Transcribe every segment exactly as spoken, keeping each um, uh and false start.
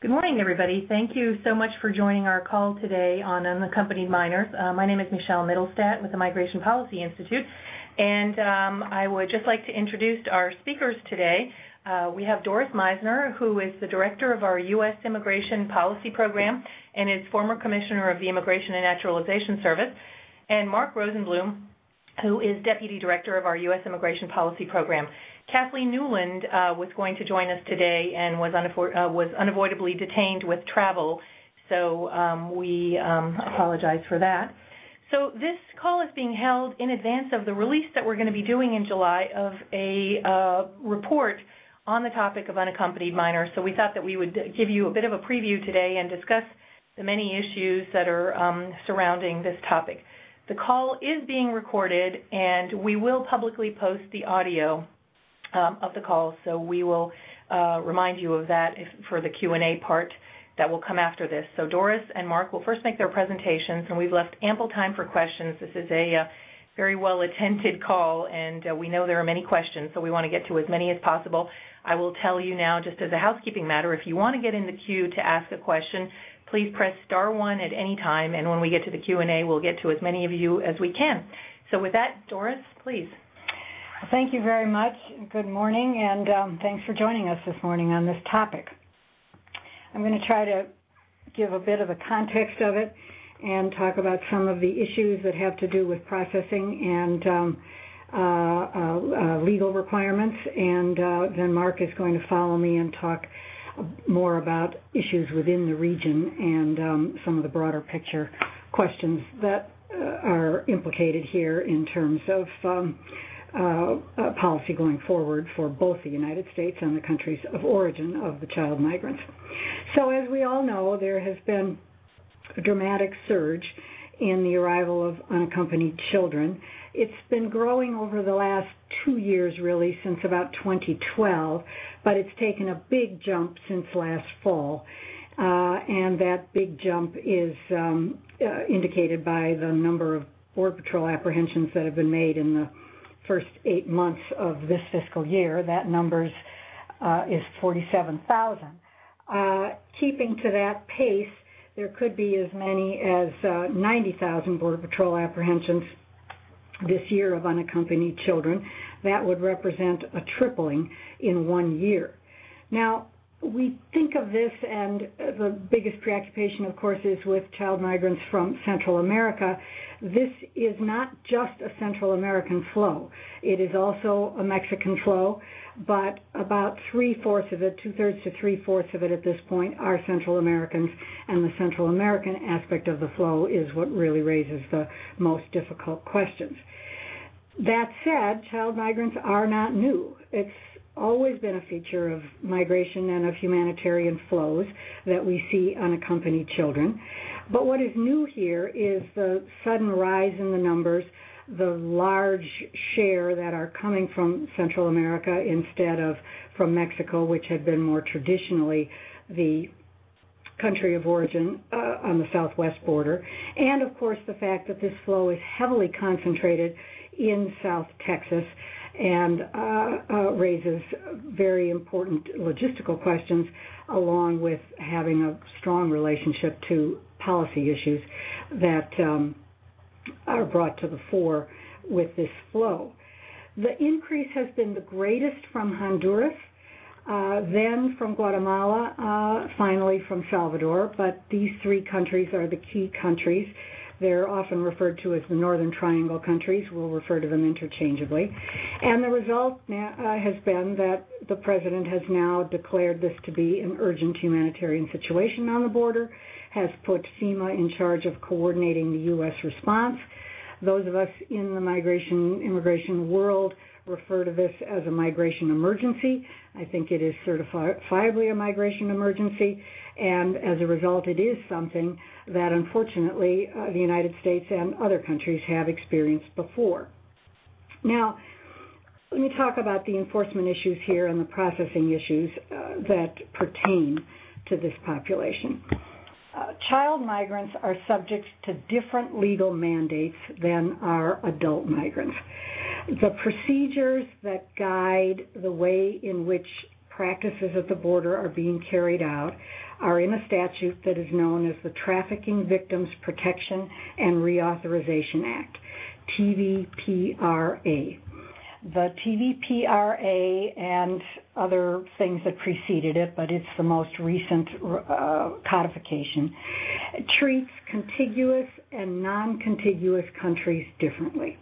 Good morning, everybody. Thank you so much for joining our call today on unaccompanied minors. Uh, my name is Michelle Mittelstadt with the Migration Policy Institute, and um, I would just like to introduce our speakers today. Uh, we have Doris Meisner, who is the director of our U S Immigration Policy Program and is former commissioner of the Immigration and Naturalization Service, and Mark Rosenblum, who is deputy director of our U S Immigration Policy Program. Kathleen Newland uh, was going to join us today and was, unavo- uh, was unavoidably detained with travel, so um, we um, apologize for that. So this call is being held in advance of the release that we're going to be doing in July of a uh, report on the topic of unaccompanied minors. So we thought that we would give you a bit of a preview today and discuss the many issues that are um, surrounding this topic. The call is being recorded, and we will publicly post the audio Um, of the call, so we will uh, remind you of that if, for the Q and A part that will come after this. So Doris and Mark will first make their presentations, and we've left ample time for questions. This is a uh, very well-attended call, and uh, we know there are many questions, so we want to get to as many as possible. I will tell you now, just as a housekeeping matter, if you want to get in the queue to ask a question, please press star one at any time, and when we get to the Q and A, we'll get to as many of you as we can. So with that, Doris, please. Thank you very much. Good morning, and um, thanks for joining us this morning on this topic. I'm going to try to give a bit of a context of it and talk about some of the issues that have to do with processing and um, uh, uh, uh, legal requirements, and uh, then Mark is going to follow me and talk more about issues within the region and um, some of the broader picture questions that uh, are implicated here in terms of um, Uh, uh, policy going forward for both the United States and the countries of origin of the child migrants. So as we all know, there has been a dramatic surge in the arrival of unaccompanied children. It's been growing over the last two years, really, since about twenty twelve, but it's taken a big jump since last fall. Uh, and that big jump is um, uh, indicated by the number of Border Patrol apprehensions that have been made in the first eight months of this fiscal year. That number uh, is forty-seven thousand. Uh, keeping to that pace, there could be as many as uh, ninety thousand Border Patrol apprehensions this year of unaccompanied children. That would represent a tripling in one year. Now, we think of this, and the biggest preoccupation, of course, is with child migrants from Central America. This is not just a Central American flow. It is also a Mexican flow, but about three-fourths of it, two-thirds to three-fourths of it at this point, are Central Americans, and the Central American aspect of the flow is what really raises the most difficult questions. That said, child migrants are not new. It's always been a feature of migration and of humanitarian flows that we see unaccompanied children. But what is new here is the sudden rise in the numbers, the large share that are coming from Central America instead of from Mexico, which had been more traditionally the country of origin uh, on the southwest border, and of course the fact that this flow is heavily concentrated in South Texas and uh, uh, raises very important logistical questions, along with having a strong relationship to policy issues that um, are brought to the fore with this flow. The increase has been the greatest from Honduras, uh, then from Guatemala, uh, finally from Salvador, but these three countries are the key countries. They're often referred to as the Northern Triangle countries. We'll refer to them interchangeably. And the result now, uh, has been that the President has now declared this to be an urgent humanitarian situation on the border, has put FEMA in charge of coordinating the U S response. Those of us in the migration, immigration world refer to this as a migration emergency. I think it is certifiably a migration emergency, and as a result, it is something that unfortunately uh, the United States and other countries have experienced before. Now, let me talk about the enforcement issues here and the processing issues uh, that pertain to this population. Uh, child migrants are subject to different legal mandates than our adult migrants. The procedures that guide the way in which practices at the border are being carried out are in a statute that is known as the Trafficking Victims Protection and Reauthorization Act, T V P R A. The T V P R A and other things that preceded it, but it's the most recent uh, codification, treats contiguous and non-contiguous countries differently.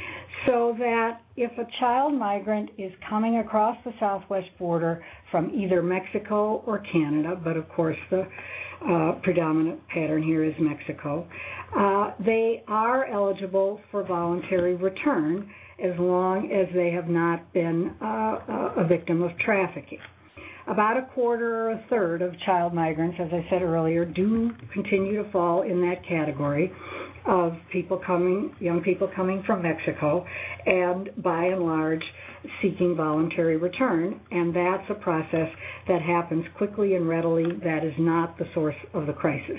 So that if a child migrant is coming across the southwest border from either Mexico or Canada, but of course the uh, predominant pattern here is Mexico, uh, they are eligible for voluntary return as long as they have not been uh, a victim of trafficking. About a quarter or a third of child migrants, as I said earlier, do continue to fall in that category of people coming, young people coming from Mexico, and by and large seeking voluntary return, and that's a process that happens quickly and readily. That is not the source of the crisis.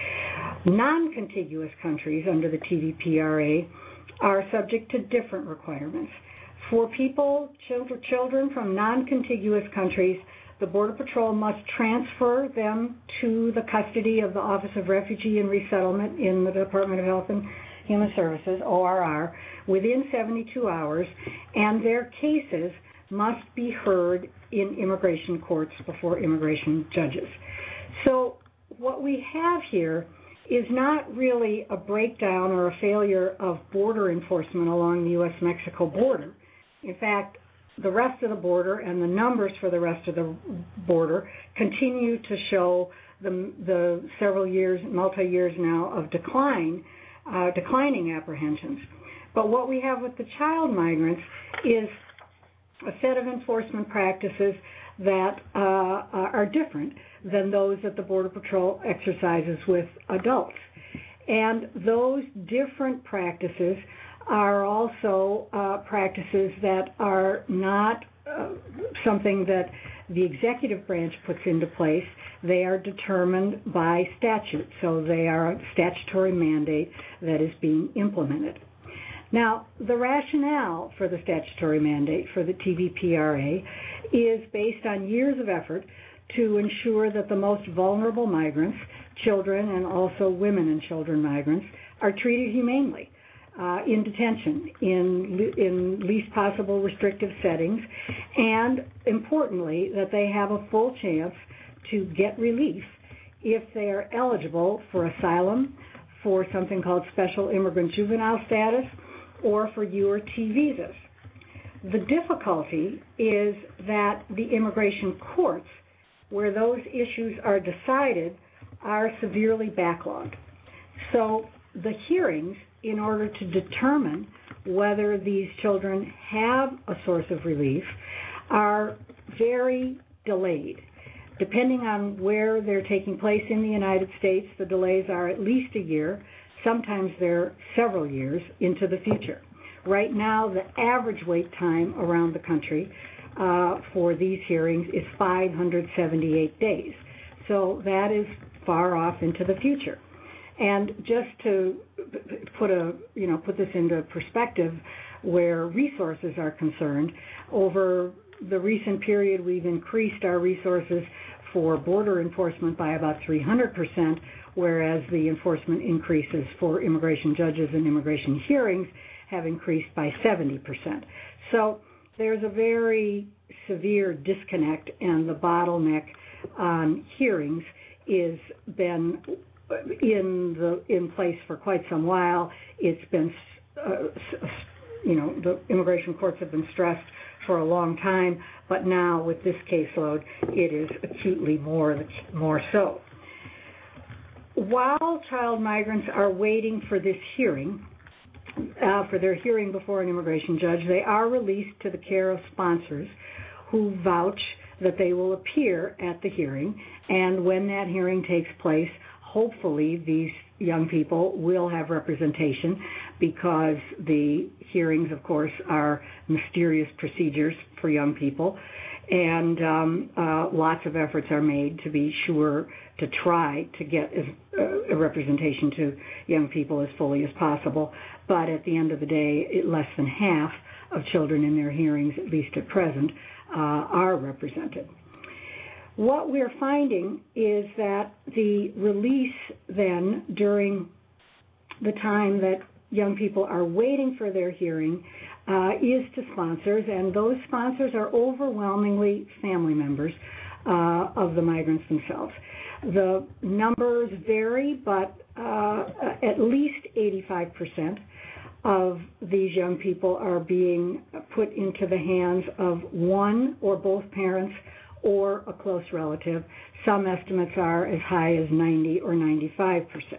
Non-contiguous countries under the T V P R A are subject to different requirements. For people, children from non-contiguous countries, the Border Patrol must transfer them to the custody of the Office of Refugee and Resettlement in the Department of Health and Human Services, O R R, within seventy-two hours, and their cases must be heard in immigration courts before immigration judges. So what we have here is not really a breakdown or a failure of border enforcement along the U S Mexico border. In fact, the rest of the border and the numbers for the rest of the border continue to show the, the several years, multi-years now of decline, uh, declining apprehensions. But what we have with the child migrants is a set of enforcement practices that uh, are different than those that the Border Patrol exercises with adults. And those different practices are also uh, practices that are not uh, something that the executive branch puts into place. They are determined by statute, so they are a statutory mandate that is being implemented. Now, the rationale for the statutory mandate for the T V P R A is based on years of effort to ensure that the most vulnerable migrants, children and also women and children migrants, are treated humanely uh, in detention, in, in least possible restrictive settings, and importantly, that they have a full chance to get relief if they are eligible for asylum, for something called special immigrant juvenile status, or for U or T visas. The difficulty is that the immigration courts, where those issues are decided, are severely backlogged. So the hearings, in order to determine whether these children have a source of relief, are very delayed. Depending on where they're taking place in the United States, the delays are at least a year. Sometimes they're several years into the future. Right now, the average wait time around the country uh, for these hearings is five hundred seventy-eight days. So that is far off into the future. And just to put a, you know, put this into perspective, where resources are concerned, over the recent period, we've increased our resources for border enforcement by about three hundred percent, whereas the enforcement increases for immigration judges and immigration hearings have increased by seventy percent. So there's a very severe disconnect, and the bottleneck on hearings is been in the in place for quite some while. It's been, uh, you know, the immigration courts have been stressed for a long time, but now with this caseload, it is acutely more more so. While child migrants are waiting for this hearing, uh, for their hearing before an immigration judge, they are released to the care of sponsors who vouch that they will appear at the hearing, and when that hearing takes place, hopefully these young people will have representation, because the hearings, of course, are mysterious procedures for young people, and um, uh, lots of efforts are made to be sure to try to get as, uh, a representation to young people as fully as possible. But at the end of the day, it, less than half of children in their hearings, at least at present, uh, are represented. What we're finding is that the release then during the time that young people are waiting for their hearing uh, is to sponsors, and those sponsors are overwhelmingly family members uh, of the migrants themselves. The numbers vary, but uh, at least eighty-five percent of these young people are being put into the hands of one or both parents or a close relative. Some estimates are as high as ninety or ninety-five percent.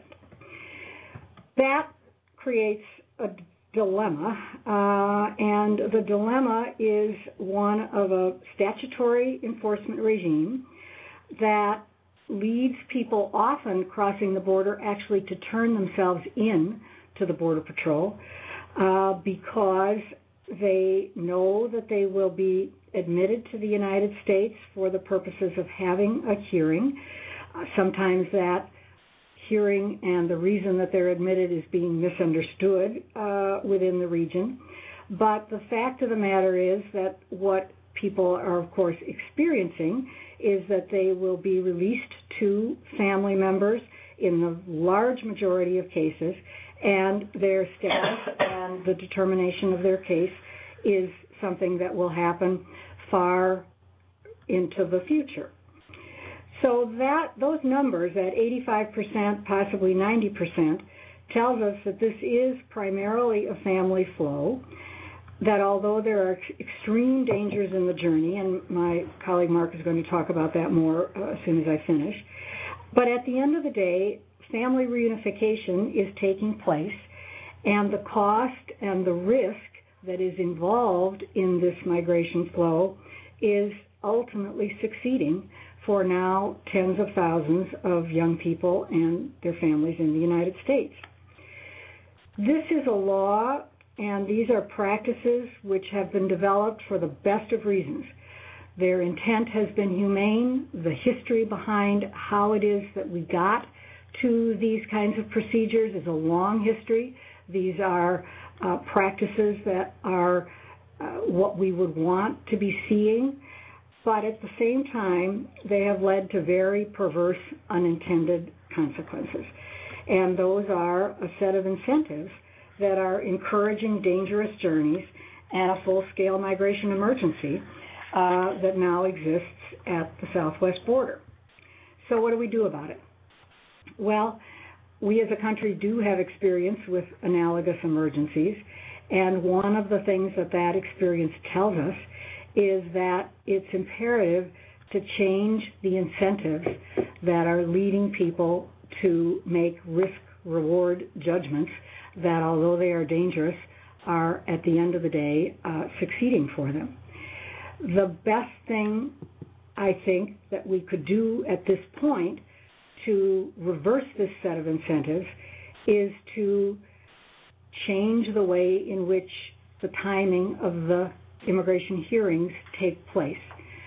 That creates a dilemma, uh, and the dilemma is one of a statutory enforcement regime that leads people often crossing the border actually to turn themselves in to the Border Patrol uh, because they know that they will be admitted to the United States for the purposes of having a hearing. Uh, sometimes that hearing and the reason that they're admitted is being misunderstood uh, within the region. But the fact of the matter is that what people are, of course, experiencing is that they will be released to family members in the large majority of cases, and their status and the determination of their case is something that will happen far into the future. So that those numbers at eighty-five percent, possibly ninety percent, tells us that this is primarily a family flow, that although there are extreme dangers in the journey, and my colleague Mark is going to talk about that more uh, as soon as I finish, but at the end of the day, family reunification is taking place, and the cost and the risk that is involved in this migration flow is ultimately succeeding for now tens of thousands of young people and their families in the United States. This is a law, and these are practices which have been developed for the best of reasons. Their intent has been humane. The history behind how it is that we got to these kinds of procedures is a long history. These are uh, practices that are uh, what we would want to be seeing, but at the same time, they have led to very perverse, unintended consequences. And those are a set of incentives that are encouraging dangerous journeys and a full-scale migration emergency uh, that now exists at the southwest border. So what do we do about it? Well, we as a country do have experience with analogous emergencies, and one of the things that that experience tells us is that it's imperative to change the incentives that are leading people to make risk-reward judgments that, although they are dangerous, are at the end of the day uh, succeeding for them. The best thing, I think, that we could do at this point to reverse this set of incentives is to change the way in which the timing of the immigration hearings take place.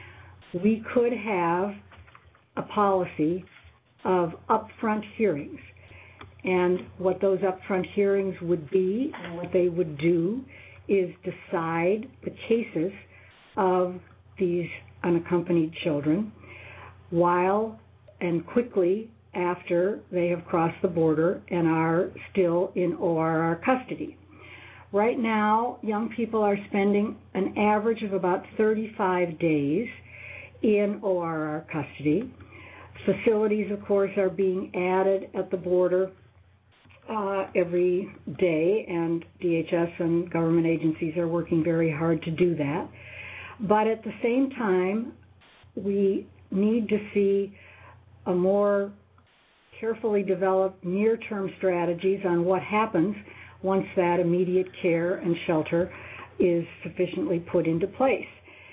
We could have a policy of upfront hearings, and what those upfront hearings would be and what they would do is decide the cases of these unaccompanied children while and quickly after they have crossed the border and are still in O R R custody. Right now, young people are spending an average of about thirty-five days in O R R custody. Facilities, of course, are being added at the border uh, every day, and D H S and government agencies are working very hard to do that. But at the same time, we need to see a more carefully developed near-term strategies on what happens once that immediate care and shelter is sufficiently put into place.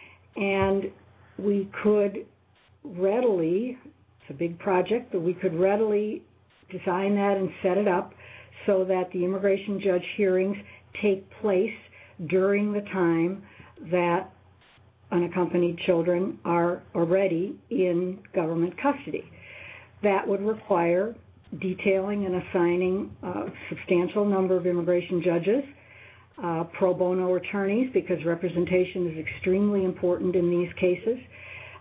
And we could readily, it's a big project, but we could readily design that and set it up so that the immigration judge hearings take place during the time that unaccompanied children are already in government custody. That would require detailing and assigning a substantial number of immigration judges, uh, pro bono attorneys, because representation is extremely important in these cases,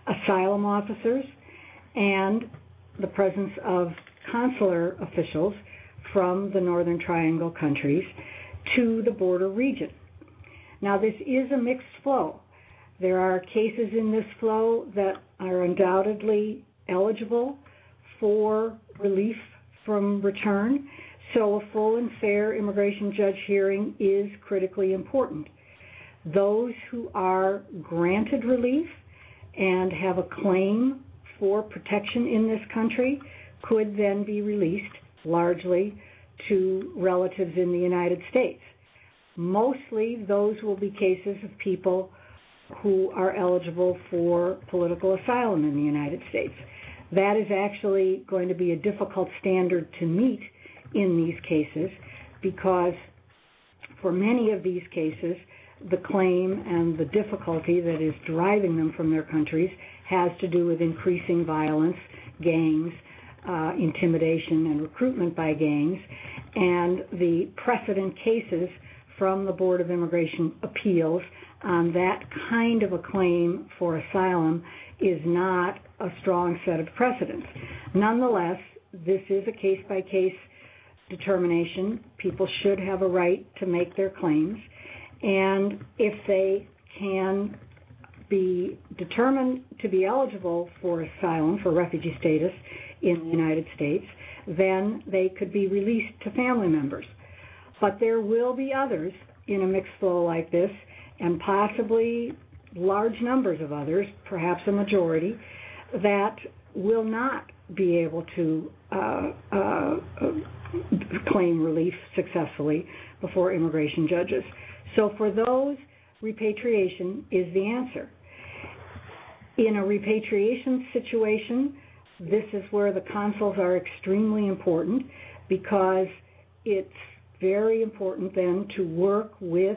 asylum officers, and the presence of consular officials from the Northern Triangle countries to the border region. Now, this is a mixed flow. There are cases in this flow that are undoubtedly eligible for relief from return, so a full and fair immigration judge hearing is critically important. Those who are granted relief and have a claim for protection in this country could then be released largely to relatives in the United States. Mostly those will be cases of people who are eligible for political asylum in the United States. That is actually going to be a difficult standard to meet in these cases because for many of these cases, the claim and the difficulty that is driving them from their countries has to do with increasing violence, gangs, uh, intimidation, and recruitment by gangs, and the precedent cases from the Board of Immigration Appeals on that kind of a claim for asylum is not a strong set of precedents. Nonetheless, this is a case-by-case determination. People should have a right to make their claims, and if they can be determined to be eligible for asylum, for refugee status in the United States, then they could be released to family members. But there will be others in a mixed flow like this, and possibly large numbers of others, perhaps a majority, that will not be able to uh, uh, claim relief successfully before immigration judges. So for those, repatriation is the answer. In a repatriation situation, this is where the consuls are extremely important because it's very important then to work with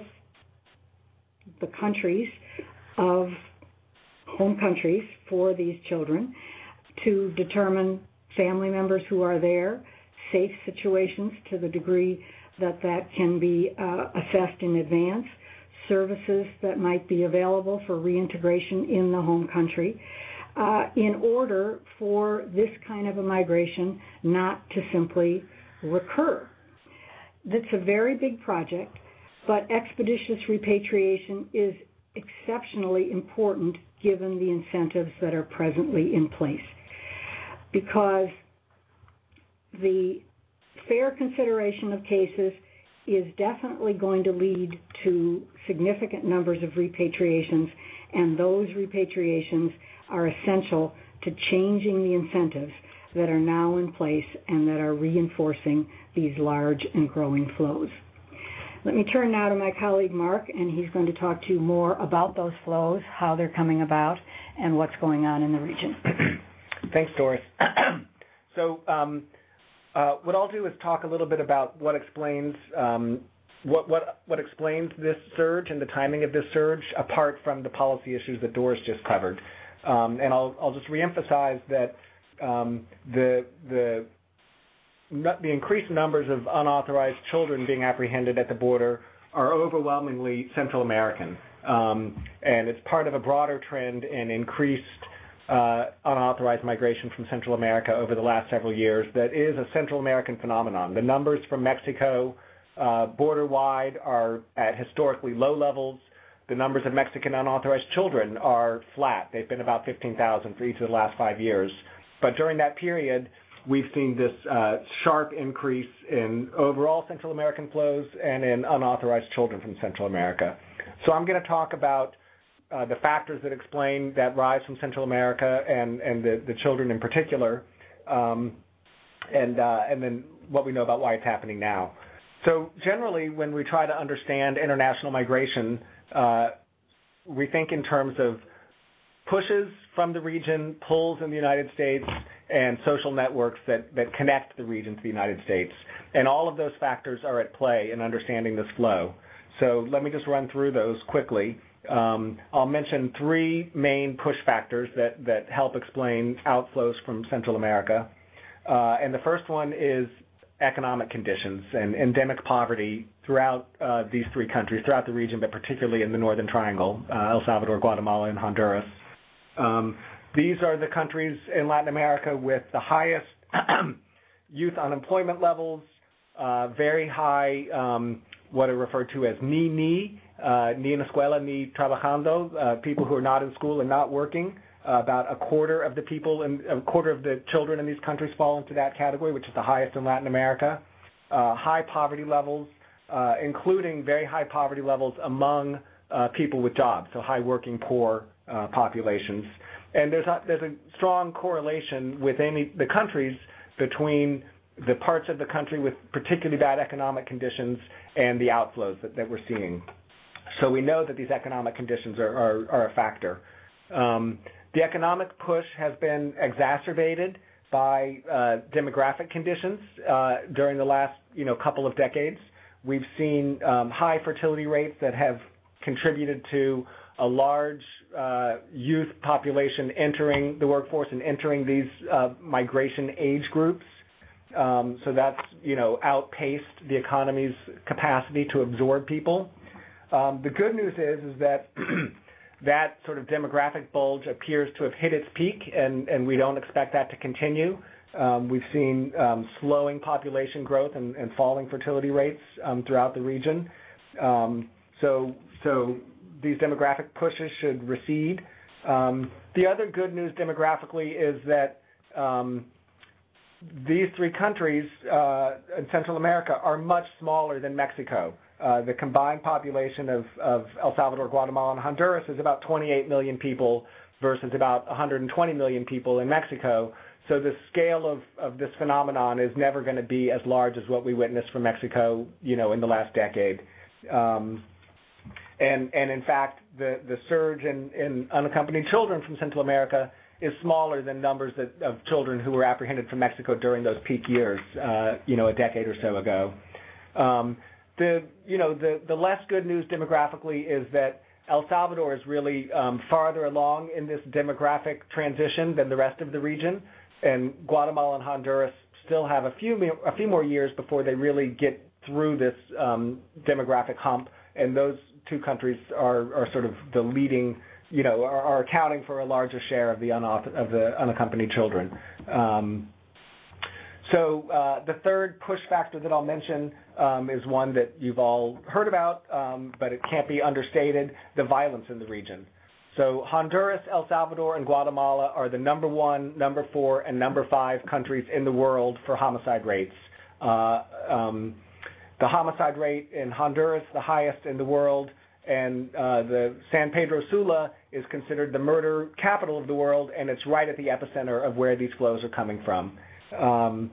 the countries of home countries for these children to determine family members who are there, safe situations to the degree that that can be uh, assessed in advance, services that might be available for reintegration in the home country, uh, in order for this kind of a migration not to simply recur. That's a very big project, but expeditious repatriation is exceptionally important given the incentives that are presently in place, because the fair consideration of cases is definitely going to lead to significant numbers of repatriations, and those repatriations are essential to changing the incentives that are now in place and that are reinforcing these large and growing flows. Let me turn now to my colleague Mark, and he's going to talk to you more about those flows, how they're coming about, and what's going on in the region. Thanks, Doris. so um, uh, what I'll do is talk a little bit about what explains um, what, what, what explains this surge and the timing of this surge, apart from the policy issues that Doris just covered. Um, and I'll, I'll just reemphasize that um, the the the increased numbers of unauthorized children being apprehended at the border are overwhelmingly Central American. Um, and it's part of a broader trend in increased uh, unauthorized migration from Central America over the last several years that is a Central American phenomenon. The numbers from Mexico uh, border-wide are at historically low levels. The numbers of Mexican unauthorized children are flat. They've been about fifteen thousand for each of the last five years. But during that period, we've seen this uh, sharp increase in overall Central American flows and in unauthorized children from Central America. So I'm going to talk about uh, the factors that explain that rise from Central America and, and the, the children in particular, um, and, uh, and then what we know about why it's happening now. So generally, when we try to understand international migration, uh, we think in terms of pushes from the region, pulls in the United States, and social networks that, that connect the region to the United States. And all of those factors are at play in understanding this flow. So let me just run through those quickly. Um, I'll mention three main push factors that, that help explain outflows from Central America. Uh, and the first one is economic conditions and endemic poverty throughout uh, these three countries, throughout the region, but particularly in the Northern Triangle, uh, El Salvador, Guatemala, and Honduras. Um, these are the countries in Latin America with the highest youth unemployment levels, uh, very high, um, what are referred to as ni ni, uh, ni en escuela, ni trabajando, uh, people who are not in school and not working. Uh, about a quarter of the people and a quarter of the children in these countries fall into that category, which is the highest in Latin America. Uh, high poverty levels, uh, including very high poverty levels among uh, people with jobs, so high working poor uh, populations. And there's a, there's a strong correlation within the countries between the parts of the country with particularly bad economic conditions and the outflows that, that we're seeing. So we know that these economic conditions are, are, are a factor. Um, the economic push has been exacerbated by uh, demographic conditions uh, during the last you know, couple of decades. We've seen um, high fertility rates that have contributed to a large uh, youth population entering the workforce and entering these uh, migration age groups. Um, so that's you know outpaced the economy's capacity to absorb people. Um, the good news is is that that sort of demographic bulge appears to have hit its peak, and, and we don't expect that to continue. Um, we've seen um, slowing population growth and, and falling fertility rates um, throughout the region. Um, so, so these demographic pushes should recede. Um, the other good news demographically is that um, these three countries uh, in Central America are much smaller than Mexico. Uh, the combined population of, of El Salvador, Guatemala, and Honduras is about twenty-eight million people versus about one hundred twenty million people in Mexico. So the scale of, of this phenomenon is never going to be as large as what we witnessed from Mexico, you know, in the last decade. Um, and, and in fact, the, the surge in, in unaccompanied children from Central America is smaller than numbers that, of children who were apprehended from Mexico during those peak years, uh, you know, a decade or so ago. Um, The you know the, the less good news demographically is that El Salvador is really um, farther along in this demographic transition than the rest of the region, and Guatemala and Honduras still have a few a few more years before they really get through this um, demographic hump, and those two countries are, are sort of the leading you know are, are accounting for a larger share of the unauth- of the unaccompanied children. Um, So uh, the third push factor that I'll mention um, is one that you've all heard about, um, but it can't be understated, the violence in the region. So Honduras, El Salvador, and Guatemala are the number one, number four, and number five countries in the world for homicide rates. Uh, um, the homicide rate in Honduras, the highest in the world, and uh, the San Pedro Sula is considered the murder capital of the world, and it's right at the epicenter of where these flows are coming from. Um,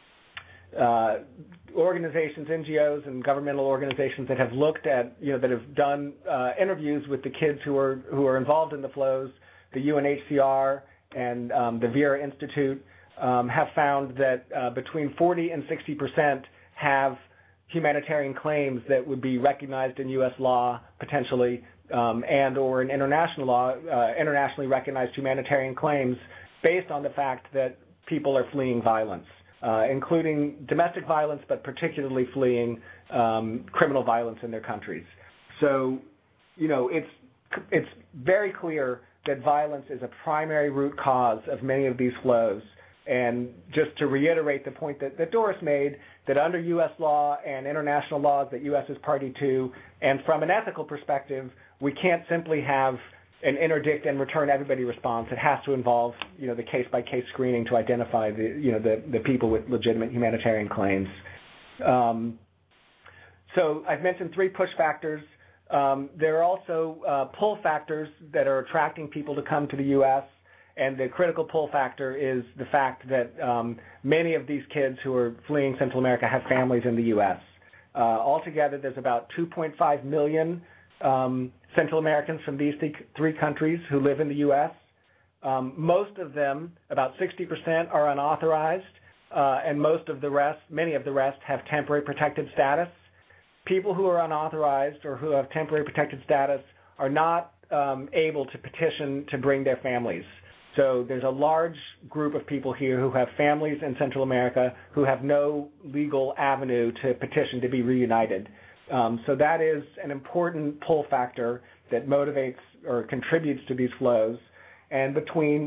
uh, organizations, N G Os, and governmental organizations that have looked at, you know, that have done uh, interviews with the kids who are who are involved in the flows, the U N H C R and um, the Vera Institute um, have found that uh, between forty and sixty percent have humanitarian claims that would be recognized in U S law potentially, um, and or in international law, uh, internationally recognized humanitarian claims based on the fact that people are fleeing violence, uh, including domestic violence, but particularly fleeing um, criminal violence in their countries. So, you know, it's it's very clear that violence is a primary root cause of many of these flows. And just to reiterate the point that, that Doris made, that under U S law and international laws that U S is party to, and from an ethical perspective, we can't simply have an interdict and return everybody response. It has to involve, you know, the case-by-case screening to identify the, you know, the, the people with legitimate humanitarian claims. Um, so I've mentioned three push factors. Um, there are also uh, pull factors that are attracting people to come to the U S, and the critical pull factor is the fact that um, many of these kids who are fleeing Central America have families in the U S. Uh, altogether, there's about two point five million um, Central Americans from these th- three countries who live in the U S. Um, most of them, about sixty percent, are unauthorized, uh, and most of the rest, many of the rest, have temporary protected status. People who are unauthorized or who have temporary protected status are not um, able to petition to bring their families. So there's a large group of people here who have families in Central America who have no legal avenue to petition to be reunited. Um, so that is an important pull factor that motivates or contributes to these flows. And between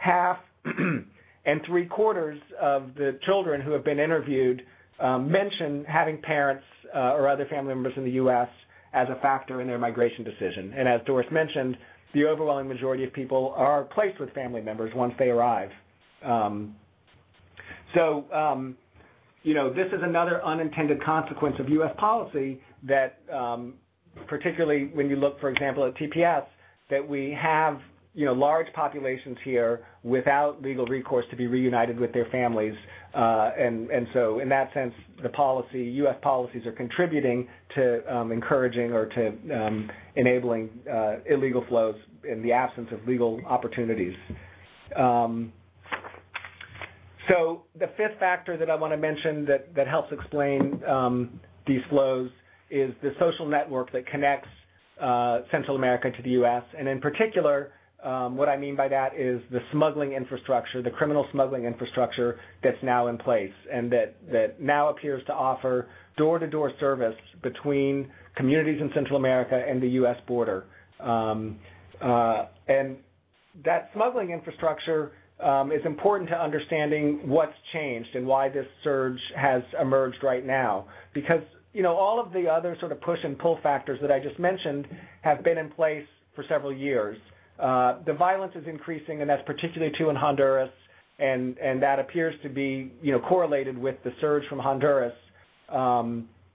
half and three quarters of the children who have been interviewed um, mention having parents uh, or other family members in the U S as a factor in their migration decision. And as Doris mentioned, the overwhelming majority of people are placed with family members once they arrive. Um, so, um, you know, this is another unintended consequence of U S policy that, um, particularly when you look, for example, at T P S, that we have, you know, large populations here without legal recourse to be reunited with their families. Uh, and, and so in that sense, the policy, U S policies are contributing to um, encouraging or to um, enabling uh, illegal flows in the absence of legal opportunities. Um, so the fifth factor that I want to mention that, that helps explain um, these flows is the social network that connects uh, Central America to the U S, and in particular, Um, what I mean by that is the smuggling infrastructure, the criminal smuggling infrastructure that's now in place and that, that now appears to offer door-to-door service between communities in Central America and the U S border. Um, uh, and that smuggling infrastructure um, is important to understanding what's changed and why this surge has emerged right now. Because, you know, all of the other sort of push and pull factors that I just mentioned have been in place for several years. Uh, the violence is increasing, and that's particularly true in Honduras, and, and that appears to be, you know, correlated with the surge from Honduras. Um,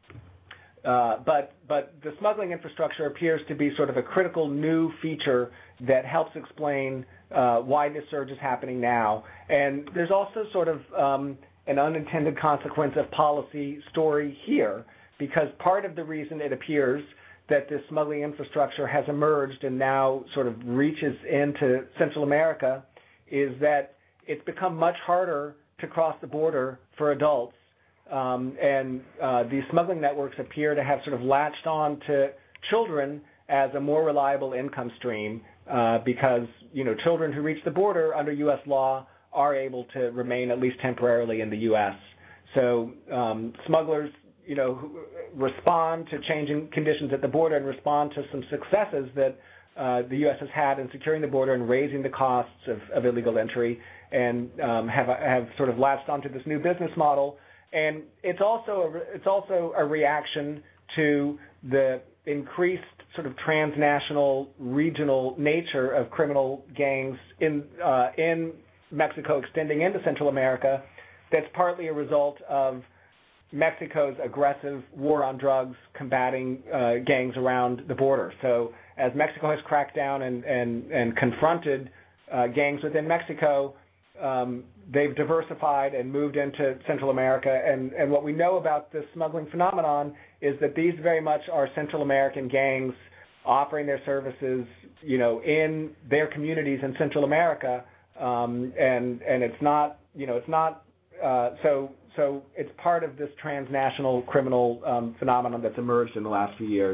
uh, but, but the smuggling infrastructure appears to be sort of a critical new feature that helps explain uh, why this surge is happening now. And there's also sort of um, an unintended consequence of policy story here, because part of the reason it appears that this smuggling infrastructure has emerged and now sort of reaches into Central America is that it's become much harder to cross the border for adults. Um, and uh, these smuggling networks appear to have sort of latched on to children as a more reliable income stream uh, because, you know, children who reach the border under U S law are able to remain at least temporarily in the U S. So um, smugglers, you know, respond to changing conditions at the border and respond to some successes that uh, the U S has had in securing the border and raising the costs of, of illegal entry, and um, have have sort of latched onto this new business model. And it's also a, it's also a reaction to the increased sort of transnational, regional nature of criminal gangs in uh, in Mexico extending into Central America. That's partly a result of Mexico's aggressive war on drugs combating uh, gangs around the border. So as Mexico has cracked down and, and, and confronted uh, gangs within Mexico, um, they've diversified and moved into Central America. And, and what we know about this smuggling phenomenon is that these very much are Central American gangs offering their services, you know, in their communities in Central America. Um, and, and it's not, you know, it's not, uh, so So it's part of this transnational criminal um, phenomenon that's emerged in the last few years.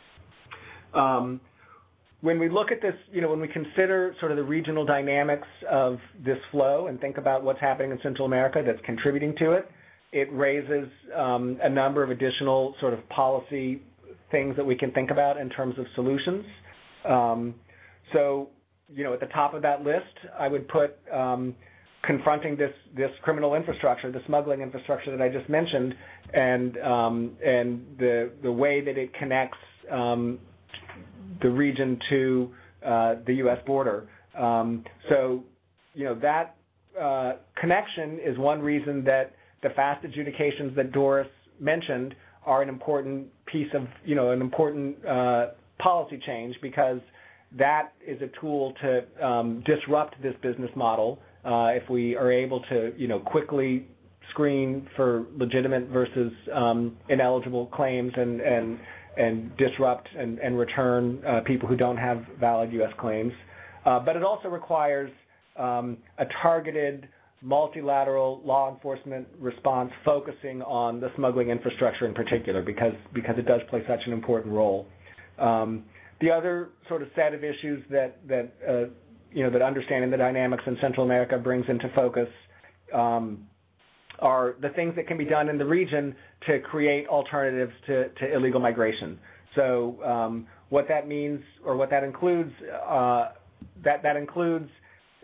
Um, when we look at this, you know, when we consider sort of the regional dynamics of this flow and think about what's happening in Central America that's contributing to it, it raises um, a number of additional sort of policy things that we can think about in terms of solutions. Um, so, you know, at the top of that list, I would put um, confronting this, this criminal infrastructure, the smuggling infrastructure that I just mentioned, and um, and the the way that it connects um, the region to uh, the U S border. Um, so, you know, that uh, connection is one reason that the fast adjudications that Doris mentioned are an important piece of, you know, an important uh, policy change, because that is a tool to um, disrupt this business model. Uh, if we are able to, you know, quickly screen for legitimate versus um, ineligible claims and and and disrupt and, and return uh, people who don't have valid U S claims. Uh, but it also requires um, a targeted, multilateral law enforcement response focusing on the smuggling infrastructure in particular, because because it does play such an important role. Um, the other sort of set of issues that that uh, you know, that understanding the dynamics in Central America brings into focus um, are the things that can be done in the region to create alternatives to, to illegal migration. So um, what that means, or what that includes, uh, that, that includes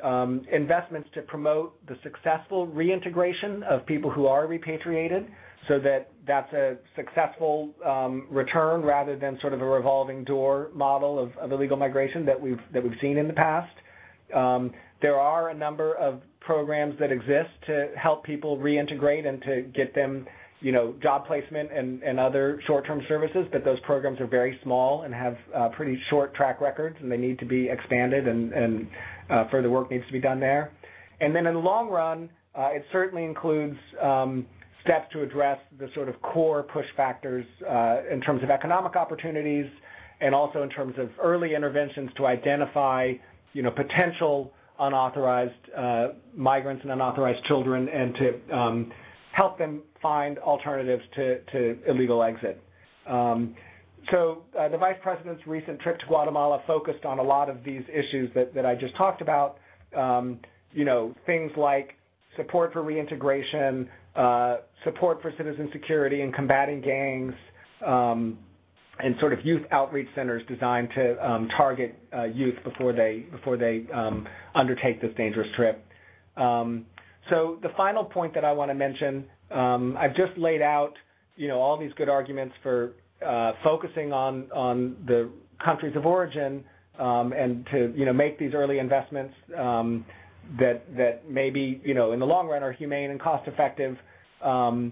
um, investments to promote the successful reintegration of people who are repatriated, so that that's a successful um, return rather than sort of a revolving door model of, of illegal migration that we've that we've seen in the past. Um, there are a number of programs that exist to help people reintegrate and to get them, you know, job placement and, and other short-term services, but those programs are very small and have uh, pretty short track records, and they need to be expanded, and, and uh, further work needs to be done there. And then in the long run, uh, it certainly includes um, steps to address the sort of core push factors uh, in terms of economic opportunities, and also in terms of early interventions to identify, you know, potential unauthorized uh, migrants and unauthorized children, and to um, help them find alternatives to, to illegal exit. Um, so uh, the Vice President's recent trip to Guatemala focused on a lot of these issues that, that I just talked about, um, you know, things like support for reintegration, uh, support for citizen security and combating gangs, um, and sort of youth outreach centers designed to um, target uh, youth before they before they um, undertake this dangerous trip. Um, so the final point that I want to mention, um, I've just laid out, you know, all these good arguments for uh, focusing on on the countries of origin, um, and to, you know, make these early investments um, that that maybe, you know, in the long run are humane and cost effective. Um,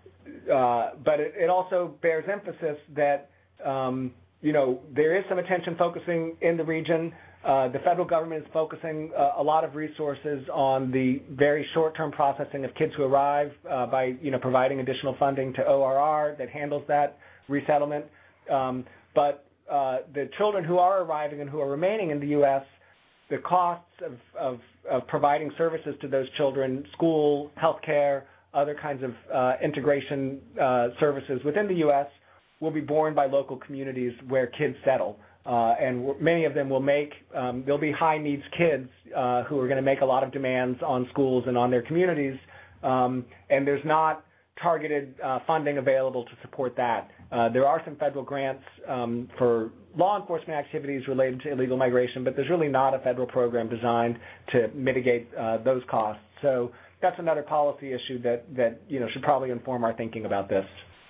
uh, but it, it also bears emphasis that Um, you know, there is some attention focusing in the region. Uh, the federal government is focusing uh, a lot of resources on the very short-term processing of kids who arrive uh, by, you know, providing additional funding to O R R that handles that resettlement. Um, but uh, the children who are arriving and who are remaining in the U S, the costs of, of, of providing services to those children, school, health care, other kinds of uh, integration uh, services within the U S, will be borne by local communities where kids settle. Uh, and many of them will make, um, there'll be high needs kids uh, who are going to make a lot of demands on schools and on their communities. Um, and there's not targeted uh, funding available to support that. Uh, there are some federal grants um, for law enforcement activities related to illegal migration, but there's really not a federal program designed to mitigate uh, those costs. So that's another policy issue that, that, you know, should probably inform our thinking about this.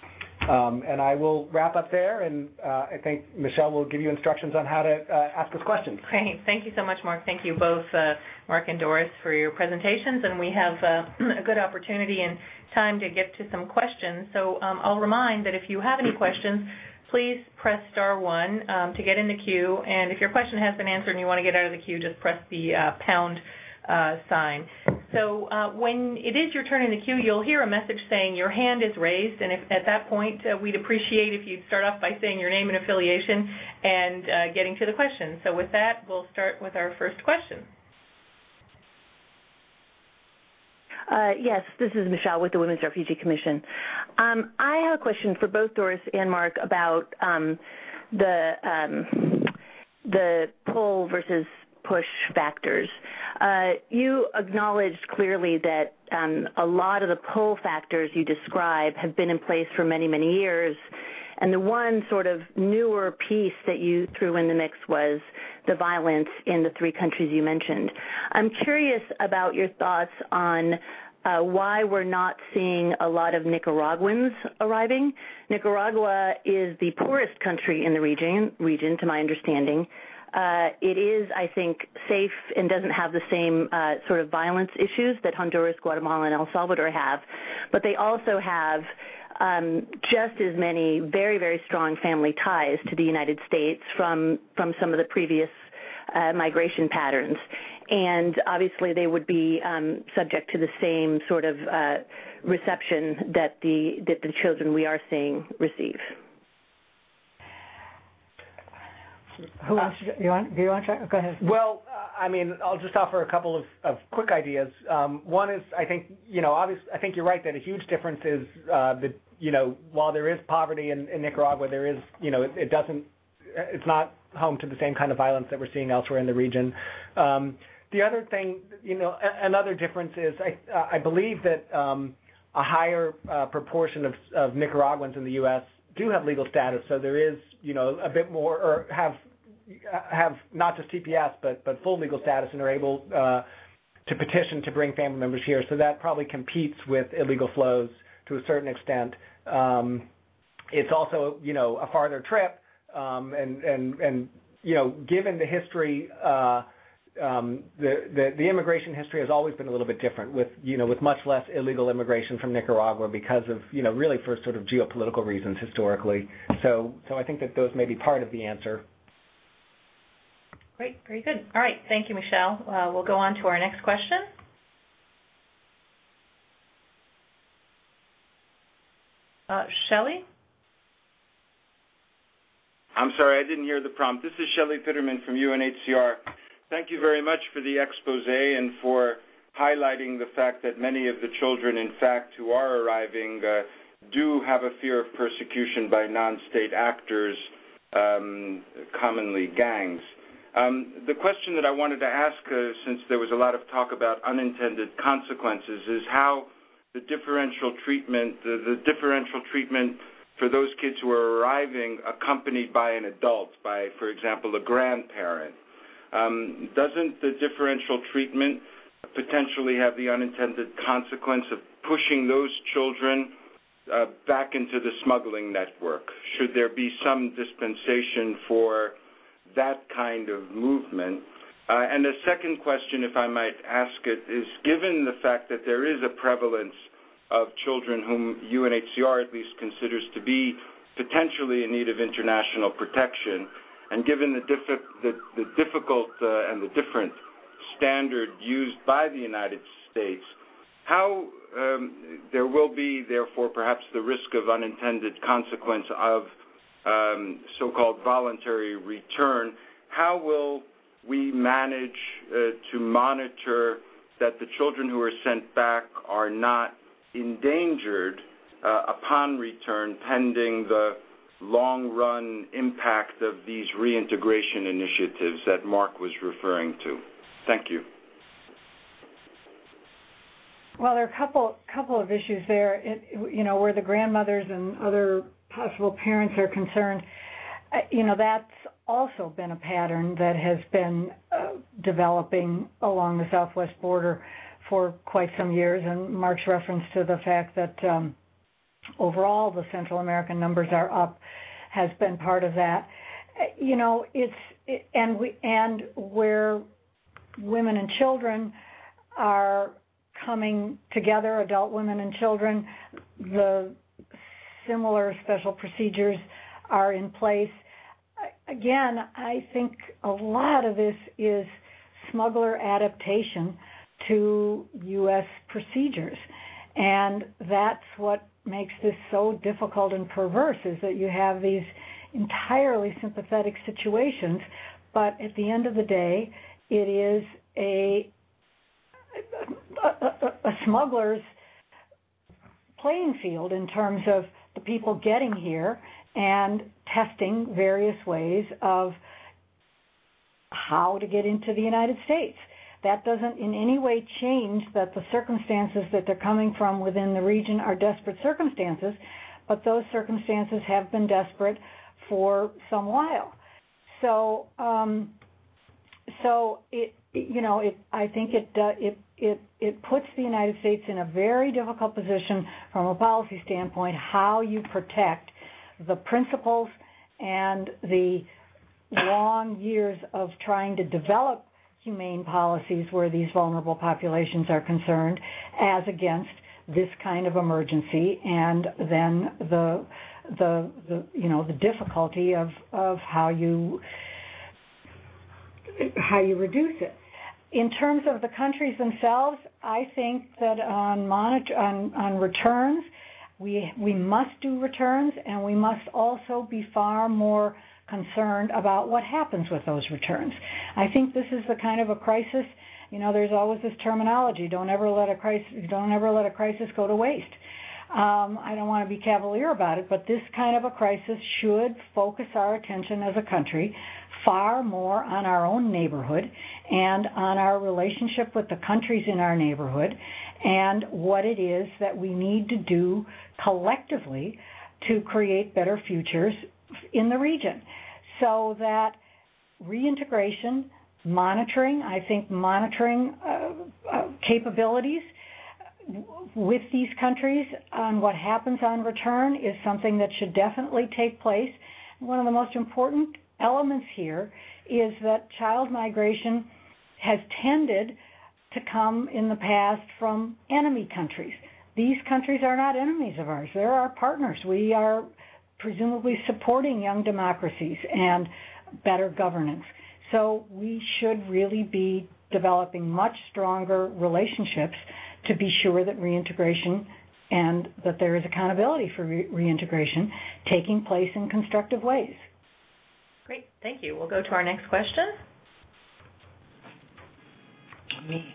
Um, and I will wrap up there, and uh, I think Michelle will give you instructions on how to uh, ask us questions. Great. Thank you so much, Mark. Thank you both, uh, Mark and Doris, for your presentations, and we have uh, a good opportunity and time to get to some questions. So um, I'll remind that if you have any questions, please press star one um, to get in the queue, and if your question has been answered and you want to get out of the queue, just press the uh, pound uh, sign. So uh, when it is your turn in the queue, you'll hear a message saying your hand is raised, and if, at that point, uh, we'd appreciate if you'd start off by saying your name and affiliation and uh, getting to the question. So with that, we'll start with our first question. Uh, yes, this is Michelle with the Women's Refugee Commission. Um, I have a question for both Doris and Mark about um, the um, the pull versus push factors. Uh, you acknowledged clearly that um, a lot of the pull factors you describe have been in place for many, many years, and the one sort of newer piece that you threw in the mix was the violence in the three countries you mentioned. I'm curious about your thoughts on uh, why we're not seeing a lot of Nicaraguans arriving. Nicaragua is the poorest country in the region, region to my understanding. Uh, it is, I think, safe and doesn't have the same uh, sort of violence issues that Honduras, Guatemala, and El Salvador have. But they also have um, just as many very, very strong family ties to the United States from, from some of the previous uh, migration patterns. And obviously they would be um, subject to the same sort of uh, reception that the, that the children we are seeing receive. Who wants to, you want, do you want to try? Go ahead. Well, uh, I mean, I'll just offer a couple of, of quick ideas. Um, one is, I think, you know, obviously, I think you're right that a huge difference is uh, that, you know, while there is poverty in, in Nicaragua, there is, you know, it, it doesn't, it's not home to the same kind of violence that we're seeing elsewhere in the region. Um, the other thing, you know, a, another difference is I, uh, I believe that um, a higher uh, proportion of, of Nicaraguans in the U S do have legal status, so there is, you know, a bit more, or have have not just T P S but but full legal status and are able uh, to petition to bring family members here. So that probably competes with illegal flows to a certain extent. Um, it's also, you know, a farther trip, um, and and and you know, given the history. Uh, Um, the, the, the immigration history has always been a little bit different, with you know with much less illegal immigration from Nicaragua because of you know really for sort of geopolitical reasons historically. So so I think that those may be part of the answer. Great, very good. All right, thank you, Michelle. Uh, we'll go on to our next question. Uh, Shelley? I'm sorry, I didn't hear the prompt. This is Shelley Pitterman from U N H C R. Thank you very much for the expose and for highlighting the fact that many of the children, in fact, who are arriving uh, do have a fear of persecution by non-state actors, um, commonly gangs. Um, the question that I wanted to ask, uh, since there was a lot of talk about unintended consequences, is how the differential treatment, the, the differential treatment for those kids who are arriving accompanied by an adult, by, for example, a grandparent. Um, doesn't the differential treatment potentially have the unintended consequence of pushing those children uh, back into the smuggling network? Should there be some dispensation for that kind of movement? Uh, and the second question, if I might ask it, is given the fact that there is a prevalence of children whom U N H C R at least considers to be potentially in need of international protection, and given the, diffi- the, the difficult uh, and the different standard used by the United States, how um, there will be, therefore, perhaps the risk of unintended consequence of um, so-called voluntary return, how will we manage uh, to monitor that the children who are sent back are not endangered uh, upon return, pending the long-run impact of these reintegration initiatives that Mark was referring to? Thank you. Well, there are a couple couple of issues there. It, you know, where the grandmothers and other possible parents are concerned. Uh, you know, that's also been a pattern that has been uh, developing along the southwest border for quite some years. And Mark's reference to the fact that um, overall the Central American numbers are up has been part of that. You know, it's it, and we and where women and children are coming together, adult women and children, the similar special procedures are in place. Again, I think a lot of this is smuggler adaptation to U S procedures, and that's what makes this so difficult and perverse, is that you have these entirely sympathetic situations, but at the end of the day, it is a a, a, a smuggler's playing field in terms of the people getting here and testing various ways of how to get into the United States. That doesn't in any way change that the circumstances that they're coming from within the region are desperate circumstances, but those circumstances have been desperate for some while. So, um, so it, you know, it, I think it, uh, it, it, it puts the United States in a very difficult position from a policy standpoint, how you protect the principles and the long years of trying to develop humane policies where these vulnerable populations are concerned, as against this kind of emergency, and then the the, the you know the difficulty of, of how you how you reduce it. In terms of the countries themselves, I think that on monitor on, on returns, we we must do returns, and we must also be far more concerned about what happens with those returns. I think this is the kind of a crisis. You know, there's always this terminology: don't ever let a crisis, don't ever let a crisis go to waste. Um, I don't want to be cavalier about it, but this kind of a crisis should focus our attention as a country far more on our own neighborhood and on our relationship with the countries in our neighborhood, and what it is that we need to do collectively to create better futures in the region, so that reintegration, monitoring, I think monitoring uh, uh, capabilities with these countries on what happens on return is something that should definitely take place. One of the most important elements here is that child migration has tended to come in the past from enemy countries. These countries are not enemies of ours. They're our partners. We are presumably supporting young democracies and better governance. So we should really be developing much stronger relationships to be sure that reintegration and that there is accountability for re- reintegration taking place in constructive ways. Great, thank you. We'll go to our next question. Me.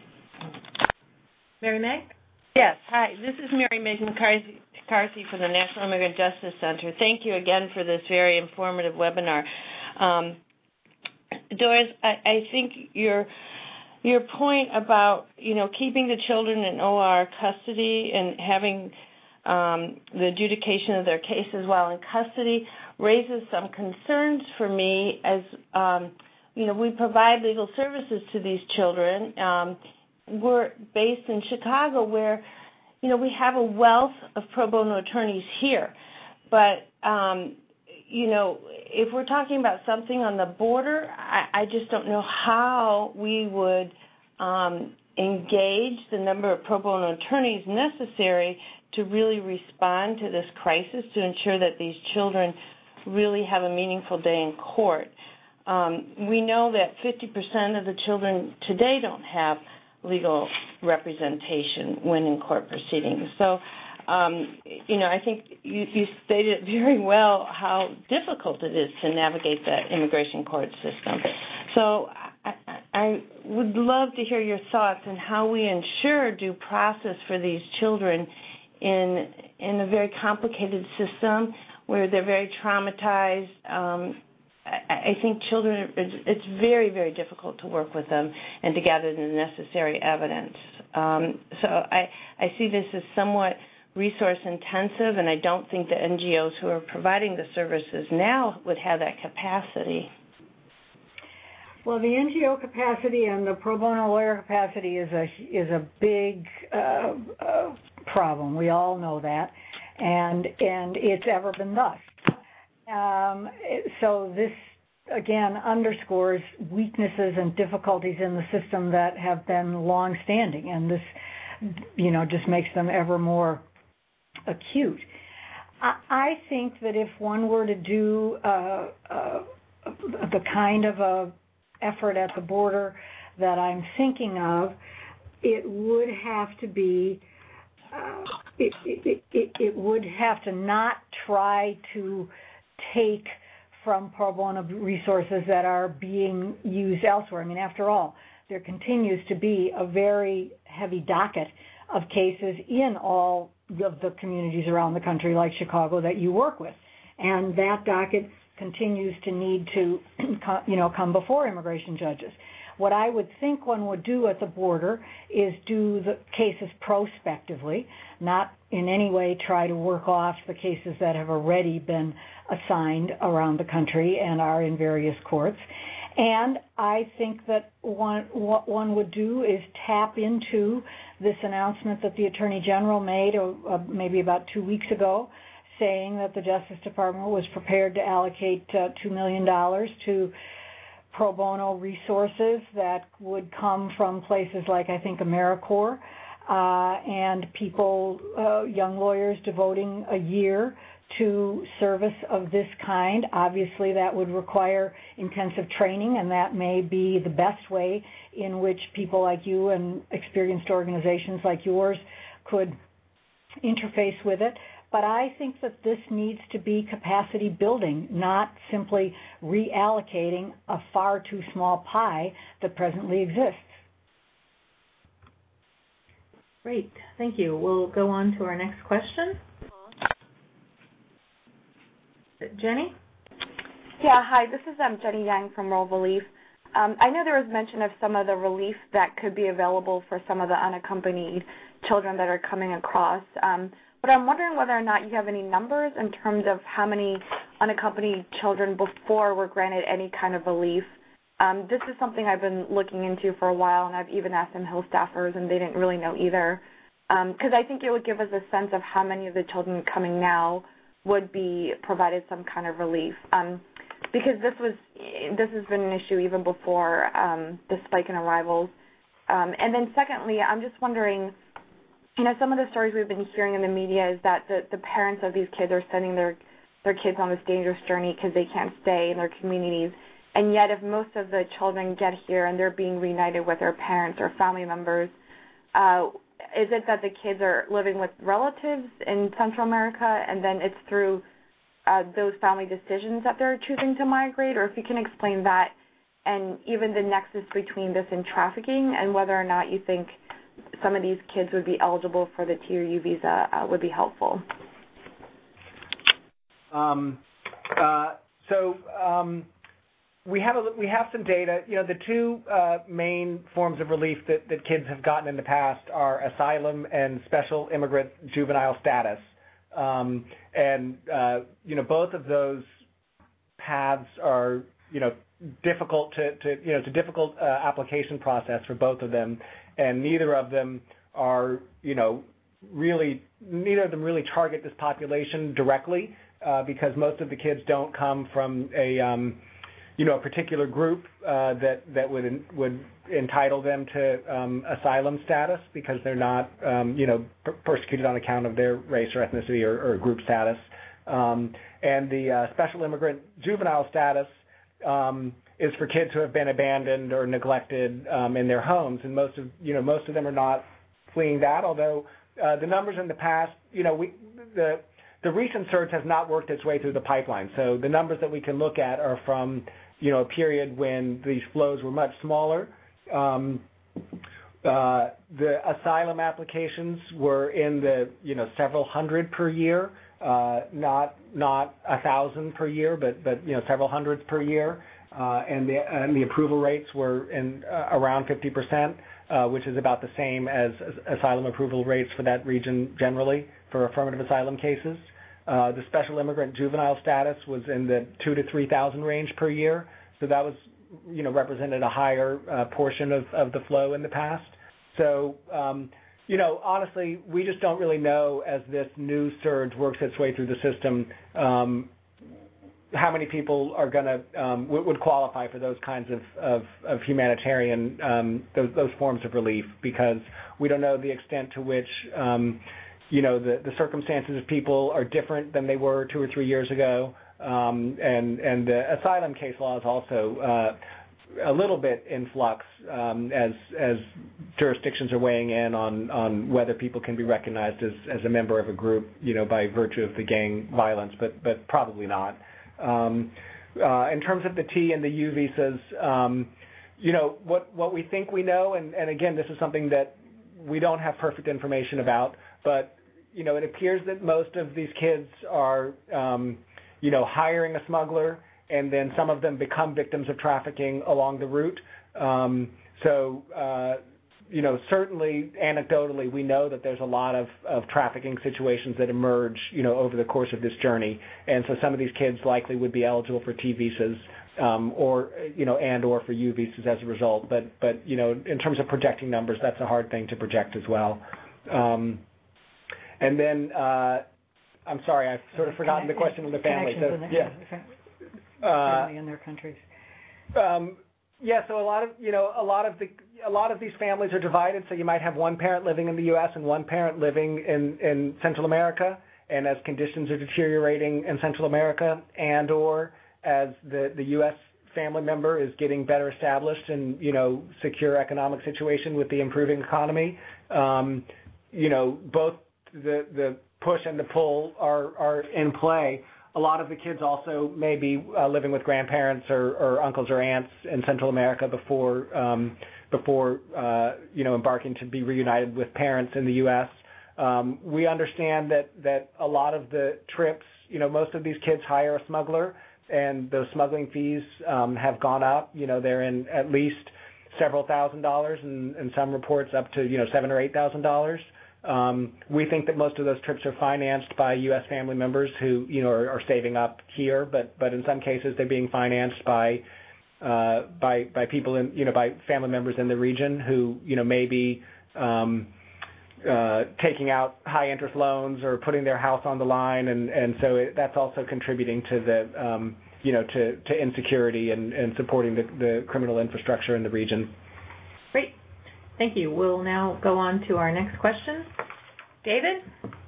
Mary Meg? Yes, hi. This is Mary Meg McCarthy, McCarthy from the National Immigrant Justice Center. Thank you again for this very informative webinar. Um, Doris, I, I think your your point about, you know, keeping the children in O R custody and having um, the adjudication of their cases while in custody raises some concerns for me as, um, you know, we provide legal services to these children. Um, we're based in Chicago where, you know, we have a wealth of pro bono attorneys here. But, um, you know, if we're talking about something on the border, I, I just don't know how we would um, engage the number of pro bono attorneys necessary to really respond to this crisis to ensure that these children really have a meaningful day in court. Um, we know that fifty percent of the children today don't have legal representation when in court proceedings. So, um, you know, I think you, you stated very well how difficult it is to navigate that immigration court system. So I, I would love to hear your thoughts on how we ensure due process for these children in in a very complicated system where they're very traumatized. Um, I, I think children, it's very, very difficult to work with them and to gather the necessary evidence. Um, so I, I see this as somewhat resource intensive, and I don't think the N G Os who are providing the services now would have that capacity. Well, the N G O capacity and the pro bono lawyer capacity is a is a big uh, uh, problem. We all know that, and and it's ever been thus. Um, so this again underscores weaknesses and difficulties in the system that have been long-standing, and this, you know, just makes them ever more acute. I, I think that if one were to do uh, uh, the kind of a effort at the border that I'm thinking of, it would have to be, uh, it, it, it, it would have to not try to take from pro bono resources that are being used elsewhere. I mean, after all, there continues to be a very heavy docket of cases in all of the communities around the country, like Chicago, that you work with. And that docket continues to need to, you know, come before immigration judges. What I would think one would do at the border is do the cases prospectively, not in any way try to work off the cases that have already been assigned around the country and are in various courts. And I think that one, what one would do is tap into this announcement that the Attorney General made uh, maybe about two weeks ago, saying that the Justice Department was prepared to allocate uh, two million dollars to pro bono resources that would come from places like, I think, AmeriCorps, uh, and people, uh, young lawyers devoting a year to service of this kind. Obviously, that would require intensive training, and that may be the best way in which people like you and experienced organizations like yours could interface with it. But I think that this needs to be capacity building, not simply reallocating a far too small pie that presently exists. Great, thank you. We'll go on to our next question. Jenny? Yeah, hi, this is um, Jenny Yang from World Relief. Um, I know there was mention of some of the relief that could be available for some of the unaccompanied children that are coming across. Um, but I'm wondering whether or not you have any numbers in terms of how many unaccompanied children before were granted any kind of relief Um, this is something I've been looking into for a while, and I've even asked some Hill staffers, and they didn't really know either. Because um, I think it would give us a sense of how many of the children coming now would be provided some kind of relief. Um, because this was this has been an issue even before um, the spike in arrivals. Um, and then secondly, I'm just wondering, you know, some of the stories we've been hearing in the media is that the, the parents of these kids are sending their, their kids on this dangerous journey because they can't stay in their communities. And yet if most of the children get here and they're being reunited with their parents or family members, uh, is it that the kids are living with relatives in Central America and then it's through uh, those family decisions that they're choosing to migrate? Or if you can explain that and even the nexus between this and trafficking and whether or not you think some of these kids would be eligible for the T R U visa uh, would be helpful. Um, uh, so um, we have a, we have some data. You know, the two uh, main forms of relief that, that kids have gotten in the past are asylum and special immigrant juvenile status. Um, and uh, you know, both of those paths are you know difficult to, to you know it's a difficult uh, application process for both of them. And neither of them are, you know, really, neither of them really target this population directly uh, because most of the kids don't come from a, um, you know, a particular group uh, that that would would entitle them to um, asylum status because they're not, um, you know, per- persecuted on account of their race or ethnicity or, or group status. Um, and the uh, special immigrant juvenile status. Um, is for kids who have been abandoned or neglected um, in their homes, and most of you know most of them are not fleeing that. Although uh, the numbers in the past, you know, we the the recent surge has not worked its way through the pipeline. So the numbers that we can look at are from you know a period when these flows were much smaller. Um, uh, the asylum applications were in the you know several hundred per year, uh, not not a thousand per year, but but you know several hundreds per year. Uh, and, the, and the approval rates were in uh, around fifty percent, uh, which is about the same as, as asylum approval rates for that region generally for affirmative asylum cases. Uh, the special immigrant juvenile status was in the two to three thousand range per year, so that was, you know, represented a higher uh, portion of, of the flow in the past. So, um, you know, honestly, we just don't really know as this new surge works its way through the system. Um, how many people are going to um, w- would qualify for those kinds of, of, of humanitarian, um, those, those forms of relief, because we don't know the extent to which, um, you know, the, the circumstances of people are different than they were two or three years ago. Um, and, and the asylum case law is also uh, a little bit in flux um, as, as jurisdictions are weighing in on, on whether people can be recognized as, as a member of a group, you know, by virtue of the gang violence, but, but probably not. Um, uh, in terms of the T and the U visas, um, you know, what, what we think we know, and, and again, this is something that we don't have perfect information about, but, you know, it appears that most of these kids are, um, you know, hiring a smuggler, and then some of them become victims of trafficking along the route. Um, so, uh, you know, certainly anecdotally, we know that there's a lot of, of trafficking situations that emerge, you know, over the course of this journey. And so some of these kids likely would be eligible for T visas um, or, you know, and or for U visas as a result. But, but, you know, in terms of projecting numbers, that's a hard thing to project as well. Um, and then, uh, I'm sorry, I've sort of forgotten the question of the family. So, yeah. Uh, in their countries. Um, yeah, so a lot of, you know, a lot of the, a lot of these families are divided. So you might have one parent living in the U S and one parent living in, in Central America. And as conditions are deteriorating in Central America, and or as the, the U S family member is getting better established and, you know, secure economic situation with the improving economy, um, you know, both the, the push and the pull are, are in play. A lot of the kids also may be uh, living with grandparents or, or uncles or aunts in Central America before, um, before uh, you know, embarking to be reunited with parents in the U S. Um, we understand that, that a lot of the trips, you know, most of these kids hire a smuggler, and those smuggling fees um, have gone up. You know, they're in at least several thousand dollars, and, and some reports up to, you know, seven or eight thousand dollars. Um, we think that most of those trips are financed by U S family members who, you know, are, are saving up here, but, but in some cases they're being financed by uh, by by people in you know by family members in the region who you know may be um, uh, taking out high interest loans or putting their house on the line, and and so it, that's also contributing to the um, you know to, to insecurity and, and supporting the, the criminal infrastructure in the region. Great. Thank you. We'll now go on to our next question. David?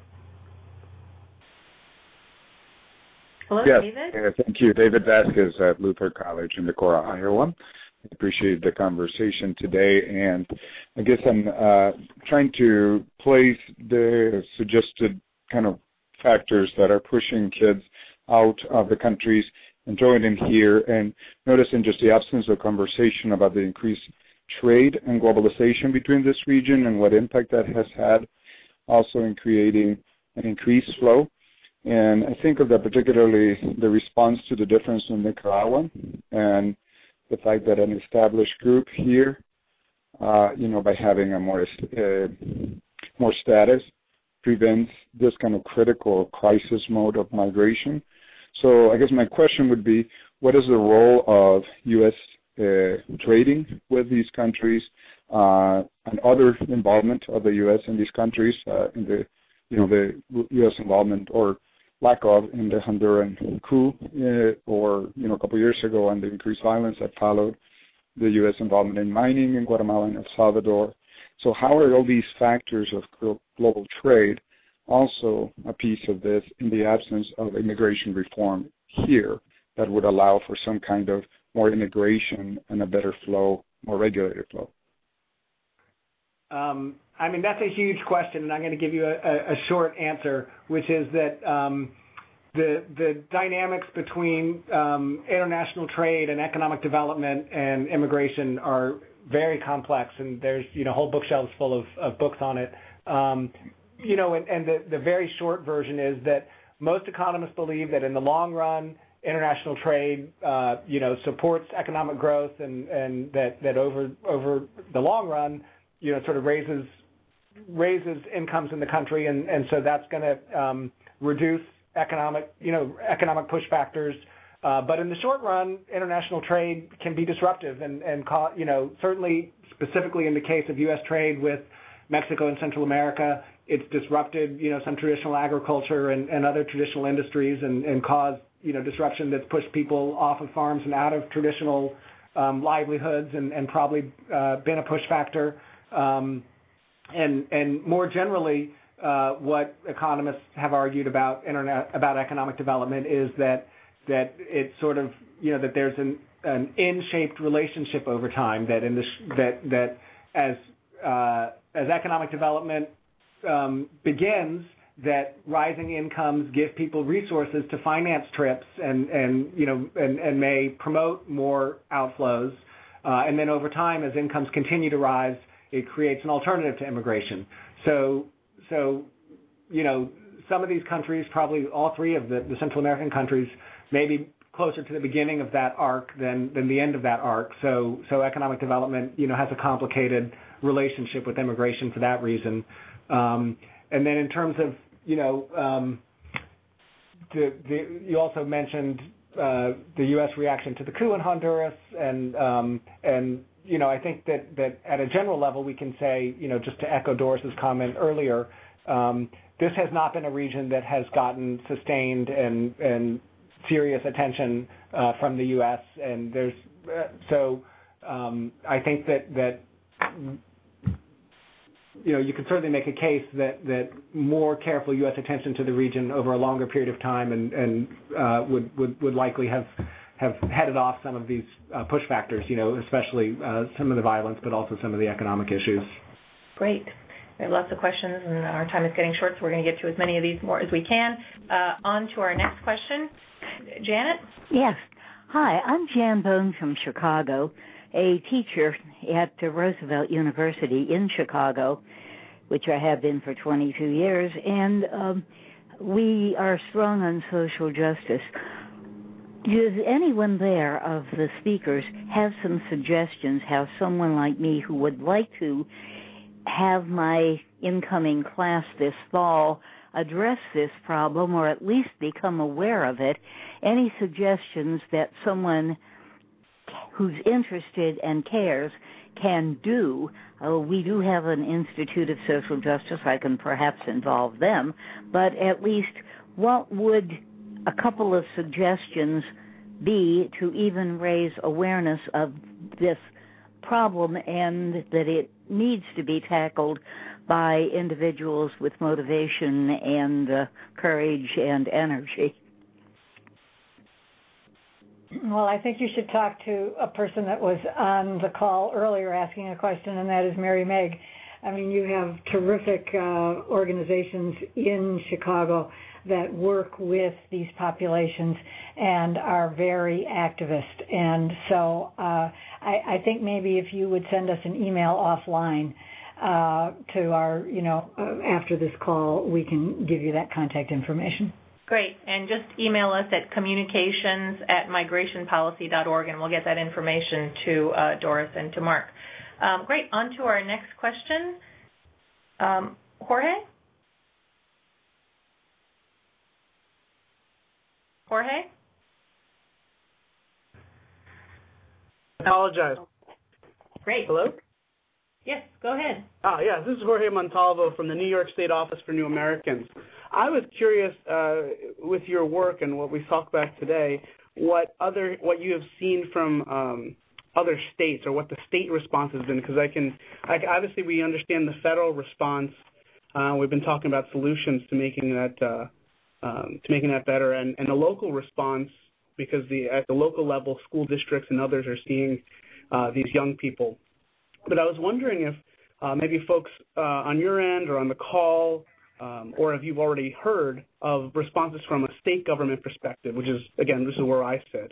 Hello, yes, David? uh, thank you. David Vasquez at Luther College in Decorah, Iowa. I appreciate the conversation today, and I guess I'm uh, trying to place the suggested kind of factors that are pushing kids out of the countries and joining here, and noticing just the absence of conversation about the increased trade and globalization between this region and what impact that has had also in creating an increased flow. And I think of that particularly the response to the difference in Nicaragua and the fact that an established group here, uh, you know, by having a more uh, more status, prevents this kind of critical crisis mode of migration. So I guess my question would be, what is the role of U S Uh, trading with these countries uh, and other involvement of the U S in these countries uh, in the, you know, the U S involvement or lack of in the Honduran coup uh, or, you know, a couple of years ago and the increased violence that followed the U S involvement in mining in Guatemala and El Salvador. So how are all these factors of global trade also a piece of this in the absence of immigration reform here that would allow for some kind of more integration and a better flow, more regulated flow? Um, I mean, that's a huge question, and I'm going to give you a, a, a short answer, which is that um, the the dynamics between um, international trade and economic development and immigration are very complex, and there's you know whole bookshelves full of, of books on it. Um, you know, and, and the, the very short version is that most economists believe that in the long run, international trade, uh, you know, supports economic growth, and, and that, that over over the long run, you know, sort of raises raises incomes in the country, and, and so that's going to um, reduce economic, you know, economic push factors. Uh, but in the short run, international trade can be disruptive, and and co- you know, certainly specifically in the case of U S trade with Mexico and Central America, it's disrupted, you know, some traditional agriculture and, and other traditional industries, and, and caused you know, disruption that's pushed people off of farms and out of traditional um, livelihoods, and, and probably uh, been a push factor. Um, and and more generally, uh, what economists have argued about internet about economic development is that that it's sort of you know that there's an an in-shaped relationship over time, that in the sh- that that as uh, as economic development um, begins, that rising incomes give people resources to finance trips and, and you know and, and may promote more outflows. Uh, and then over time, as incomes continue to rise, it creates an alternative to immigration. So so you know some of these countries, probably all three of the, the Central American countries, may be closer to the beginning of that arc than, than the end of that arc. So so economic development you know has a complicated relationship with immigration for that reason. Um, and then in terms of You know, um, the, the, you also mentioned uh, the U S reaction to the coup in Honduras, and um, and you know, I think that, that at a general level we can say, you know, just to echo Doris's comment earlier, um, this has not been a region that has gotten sustained and and serious attention uh, from the U S And there's uh, so um, I think that that. You know, you can certainly make a case that, that more careful U S attention to the region over a longer period of time and, and uh, would, would, would likely have, have headed off some of these uh, push factors, you know, especially uh, some of the violence, but also some of the economic issues. Great. We have lots of questions, and our time is getting short, so we're going to get to as many of these more as we can. Uh, on to our next question. Janet? Yes. Hi, I'm Jan Bone from Chicago, a teacher at Roosevelt University in Chicago, which I have been for twenty-two years, and um, we are strong on social justice. Does anyone there of the speakers have some suggestions how someone like me who would like to have my incoming class this fall address this problem, or at least become aware of it? Any suggestions that someone who's interested and cares can do. Uh, we do have an Institute of Social Justice. I can perhaps involve them, but at least what would a couple of suggestions be to even raise awareness of this problem and that it needs to be tackled by individuals with motivation and uh, courage and energy? Well, I think you should talk to a person that was on the call earlier asking a question, and that is Mary Meg. I mean, you have terrific uh, organizations in Chicago that work with these populations and are very activist. And so uh, I, I think maybe if you would send us an email offline uh, to our, you know, uh, after this call, we can give you that contact information. Great. And just email us at communications at migration policy dot org, and we'll get that information to uh, Doris and to Mark. Um, great. On to our next question. Um, Jorge? Jorge? Apologize. Great. Hello? Yes, go ahead. Ah, yeah, this is Jorge Montalvo from the New York State Office for New Americans. I was curious, uh, with your work and what we talked about today, what other what you have seen from um, other states, or what the state response has been, because I can, I, obviously we understand the federal response. Uh, we've been talking about solutions to making that uh, um, to making that better, and, and the local response, because the at the local level, school districts and others are seeing uh, these young people. But I was wondering if uh, maybe folks uh, on your end or on the call, um, or if you've already heard of responses from a state government perspective, which is, again, this is where I sit.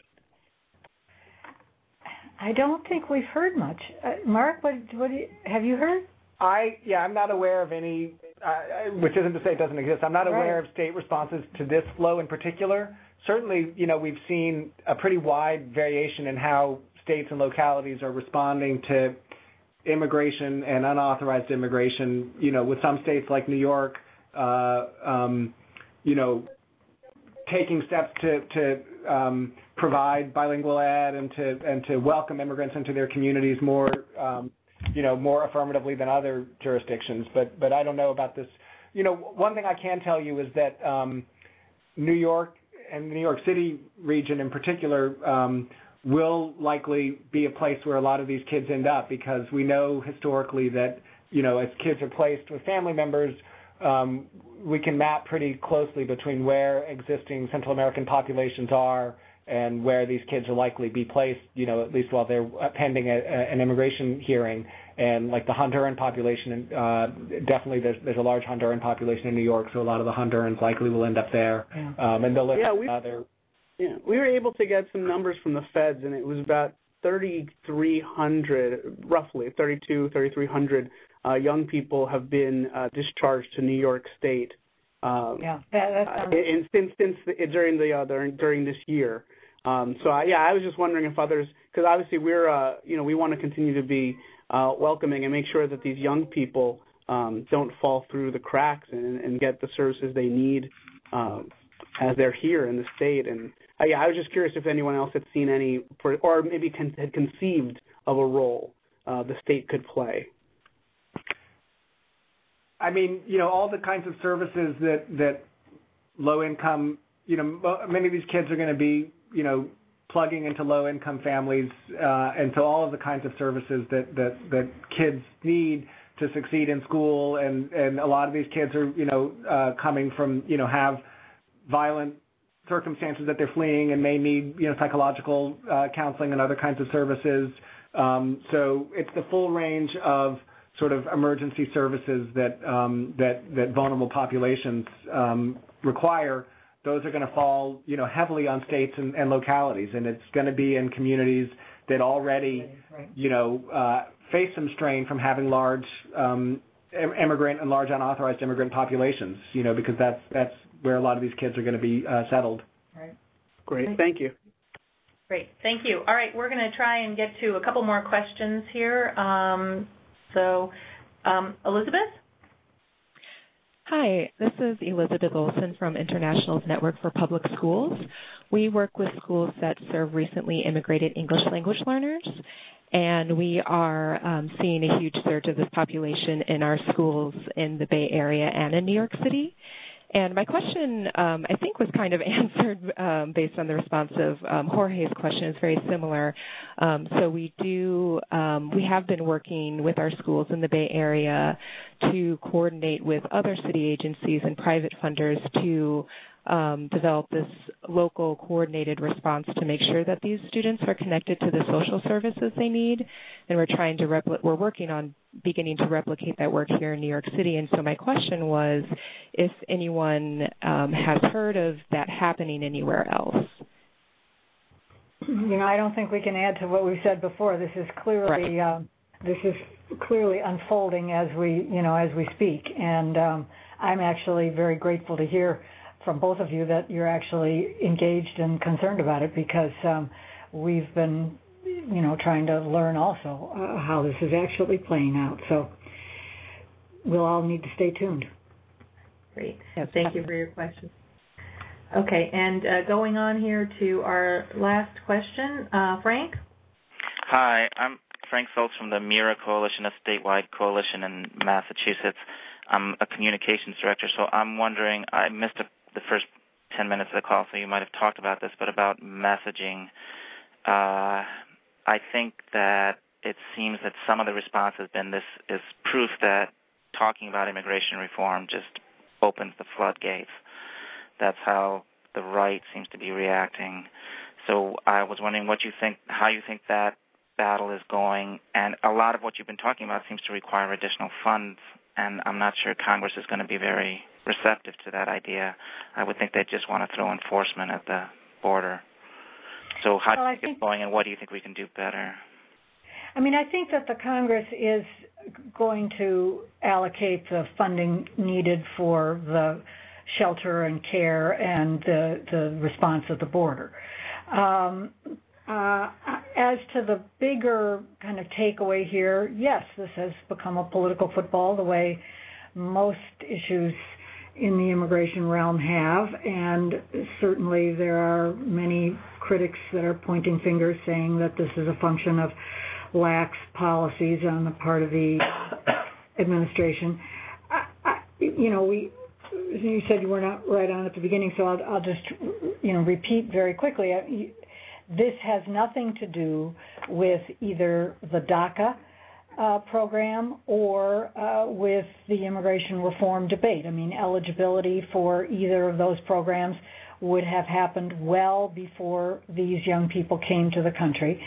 I don't think we've heard much. Uh, Mark, what, what do you, have you heard? I yeah, I'm not aware of any, uh, which isn't to say it doesn't exist. I'm not aware Right. of state responses to this flow in particular. Certainly, you know, we've seen a pretty wide variation in how states and localities are responding to immigration and unauthorized immigration. You know, with some states like New York, uh, um, you know, taking steps to to um, provide bilingual ed and to and to welcome immigrants into their communities more, um, you know, more affirmatively than other jurisdictions. But but I don't know about this. You know, one thing I can tell you is that um, New York and the New York City region in particular um, will likely be a place where a lot of these kids end up, because we know historically that, you know, as kids are placed with family members, um, we can map pretty closely between where existing Central American populations are and where these kids will likely be placed, you know, at least while they're pending a, a, an immigration hearing. And like the Honduran population, uh, definitely there's, there's a large Honduran population in New York, so a lot of the Hondurans likely will end up there. Yeah. Um, and they'll live Yeah, we, other. Yeah, we were able to get some numbers from the feds, and it was about thirty-three hundred, roughly thirty-two, thirty-three hundred uh, young people have been uh, discharged to New York State. Um, Yeah, that, that sounds... uh, in, since since the, during the uh, during, during this year. Um, so I, yeah, I was just wondering if others, because obviously we're uh, you know we want to continue to be uh, welcoming and make sure that these young people um, don't fall through the cracks and, and get the services they need um, as they're here in the state. And uh, yeah, I was just curious if anyone else had seen any, for, or maybe con- had conceived of a role uh, the state could play. I mean, you know, all the kinds of services that, that low-income, you know, many of these kids are going to be, you know, plugging into low-income families, uh, and so all of the kinds of services that, that, that kids need to succeed in school, and, and a lot of these kids are, you know, uh, coming from, you know, have violent circumstances that they're fleeing and may need, you know, psychological uh, counseling and other kinds of services. Um, so it's the full range of sort of emergency services that um, that that vulnerable populations um, require. Those are going to fall, you know, heavily on states and, and localities, and it's going to be in communities that already, you know, uh, face some strain from having large um, immigrant and large unauthorized immigrant populations, you know, because that's that's where a lot of these kids are going to be uh, settled. Right. Great, thank you. Great, thank you. All right, we're going to try and get to a couple more questions here. Um, so, um, Elizabeth? Hi, this is Elizabeth Olson from International's Network for Public Schools. We work with schools that serve recently immigrated English language learners, and we are um, seeing a huge surge of this population in our schools in the Bay Area and in New York City. And my question, um, I think, was kind of answered um, based on the response of um, Jorge's question. It's very similar. Um, so we do, um, we have been working with our schools in the Bay Area to coordinate with other city agencies and private funders to um, develop this local coordinated response to make sure that these students are connected to the social services they need. And we're trying to repli- we're working on beginning to replicate that work here in New York City. And so my question was if anyone um, has heard of that happening anywhere else. You know, I don't think we can add to what we've said before. This is clearly right. uh, this is clearly unfolding as we you know as we speak, and um, I'm actually very grateful to hear from both of you that you're actually engaged and concerned about it, because um, we've been you know trying to learn also uh, how this is actually playing out. So we'll all need to stay tuned. Great. Yeah, thank you for your question. Okay, and uh, going on here to our last question, uh, Frank? Hi, I'm Frank Schultz from the MIRA Coalition, a statewide coalition in Massachusetts. I'm a communications director, so I'm wondering, I missed a, the first ten minutes of the call, so you might have talked about this, but about messaging. Uh, I think that it seems that some of the response has been this is proof that talking about immigration reform just opens the floodgates. That's how the right seems to be reacting. So I was wondering what you think, how you think that battle is going, and a lot of what you've been talking about seems to require additional funds, and I'm not sure Congress is going to be very receptive to that idea. I would think they just want to throw enforcement at the border. So how well, do you think it's going, and what do you think we can do better? I mean, I think that the Congress is going to allocate the funding needed for the shelter and care and the, the response at the border. Um, uh, as to the bigger kind of takeaway here, yes, this has become a political football the way most issues in the immigration realm have, and certainly there are many critics that are pointing fingers saying that this is a function of lax policies on the part of the administration. I, I, you know, we you said you were not right on at the beginning, so I'll, I'll just you know repeat very quickly. This has nothing to do with either the DACA uh, program or uh, with the immigration reform debate. I mean, eligibility for either of those programs would have happened well before these young people came to the country.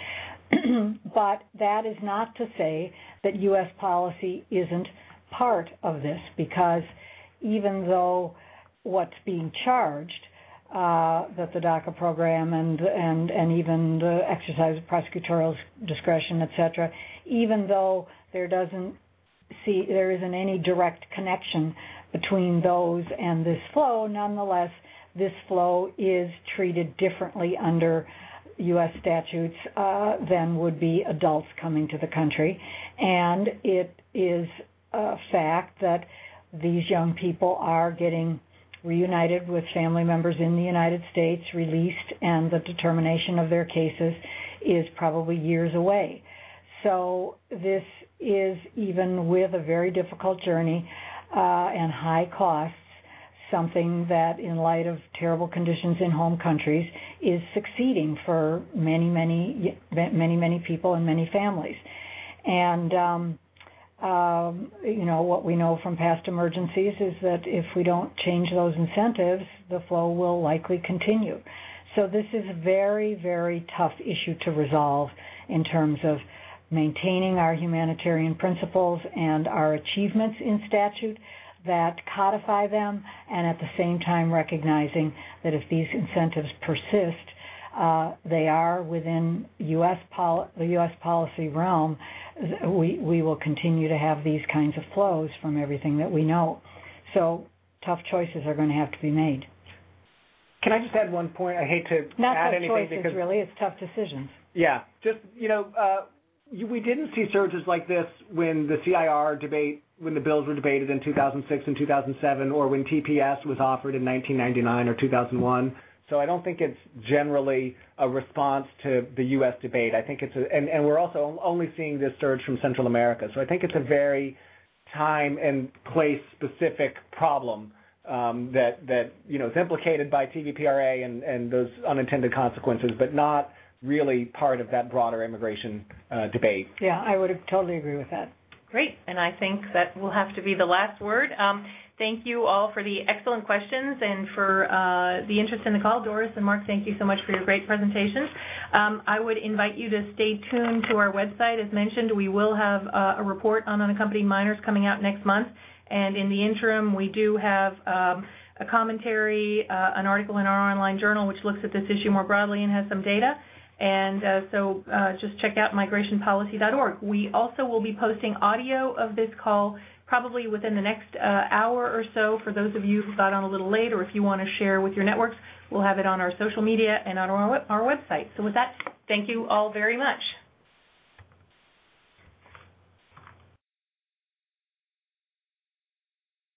But that is not to say that U S policy isn't part of this, because even though what's being charged, uh, that the DACA program and, and, and even the exercise of prosecutorial discretion, et cetera, even though there doesn't see, there isn't any direct connection between those and this flow, nonetheless, this flow is treated differently under U S statutes uh, than would be adults coming to the country. And it is a fact that these young people are getting reunited with family members in the United States, released, and the determination of their cases is probably years away. So this is, even with a very difficult journey uh, and high costs, something that, in light of terrible conditions in home countries, is succeeding for many, many, many, many people and many families. And um, um, you know, what we know from past emergencies is that if we don't change those incentives, the flow will likely continue. So this is a very, very tough issue to resolve in terms of maintaining our humanitarian principles and our achievements in statute that codify them, and at the same time recognizing that if these incentives persist, uh, they are within U S pol- the U S policy realm. We, we will continue to have these kinds of flows from everything that we know. So tough choices are going to have to be made. Can I just add one point? I hate to Not add tough anything choices, because really. It's tough decisions. Yeah, just you know, uh, you, we didn't see surges like this when the C I R debate when the bills were debated in two thousand six and two thousand seven, or when T P S was offered in nineteen ninety-nine or two thousand one. So I don't think it's generally a response to the U S debate. I think it's a, and, and we're also only seeing this surge from Central America. So I think it's a very time and place specific problem um, that that you know is implicated by T V P R A and, and those unintended consequences, but not really part of that broader immigration uh, debate. Yeah, I would totally agree with that. Great, and I think that will have to be the last word. Um, thank you all for the excellent questions and for uh, the interest in the call. Doris and Mark, thank you so much for your great presentations. Um, I would invite you to stay tuned to our website. As mentioned, we will have uh, a report on unaccompanied minors coming out next month, and in the interim, we do have um, a commentary, uh, an article in our online journal which looks at this issue more broadly and has some data. And uh, so uh, just check out migration policy dot org. We also will be posting audio of this call probably within the next uh, hour or so for those of you who got on a little late, or if you want to share with your networks, we'll have it on our social media and on our, our website. So with that, thank you all very much.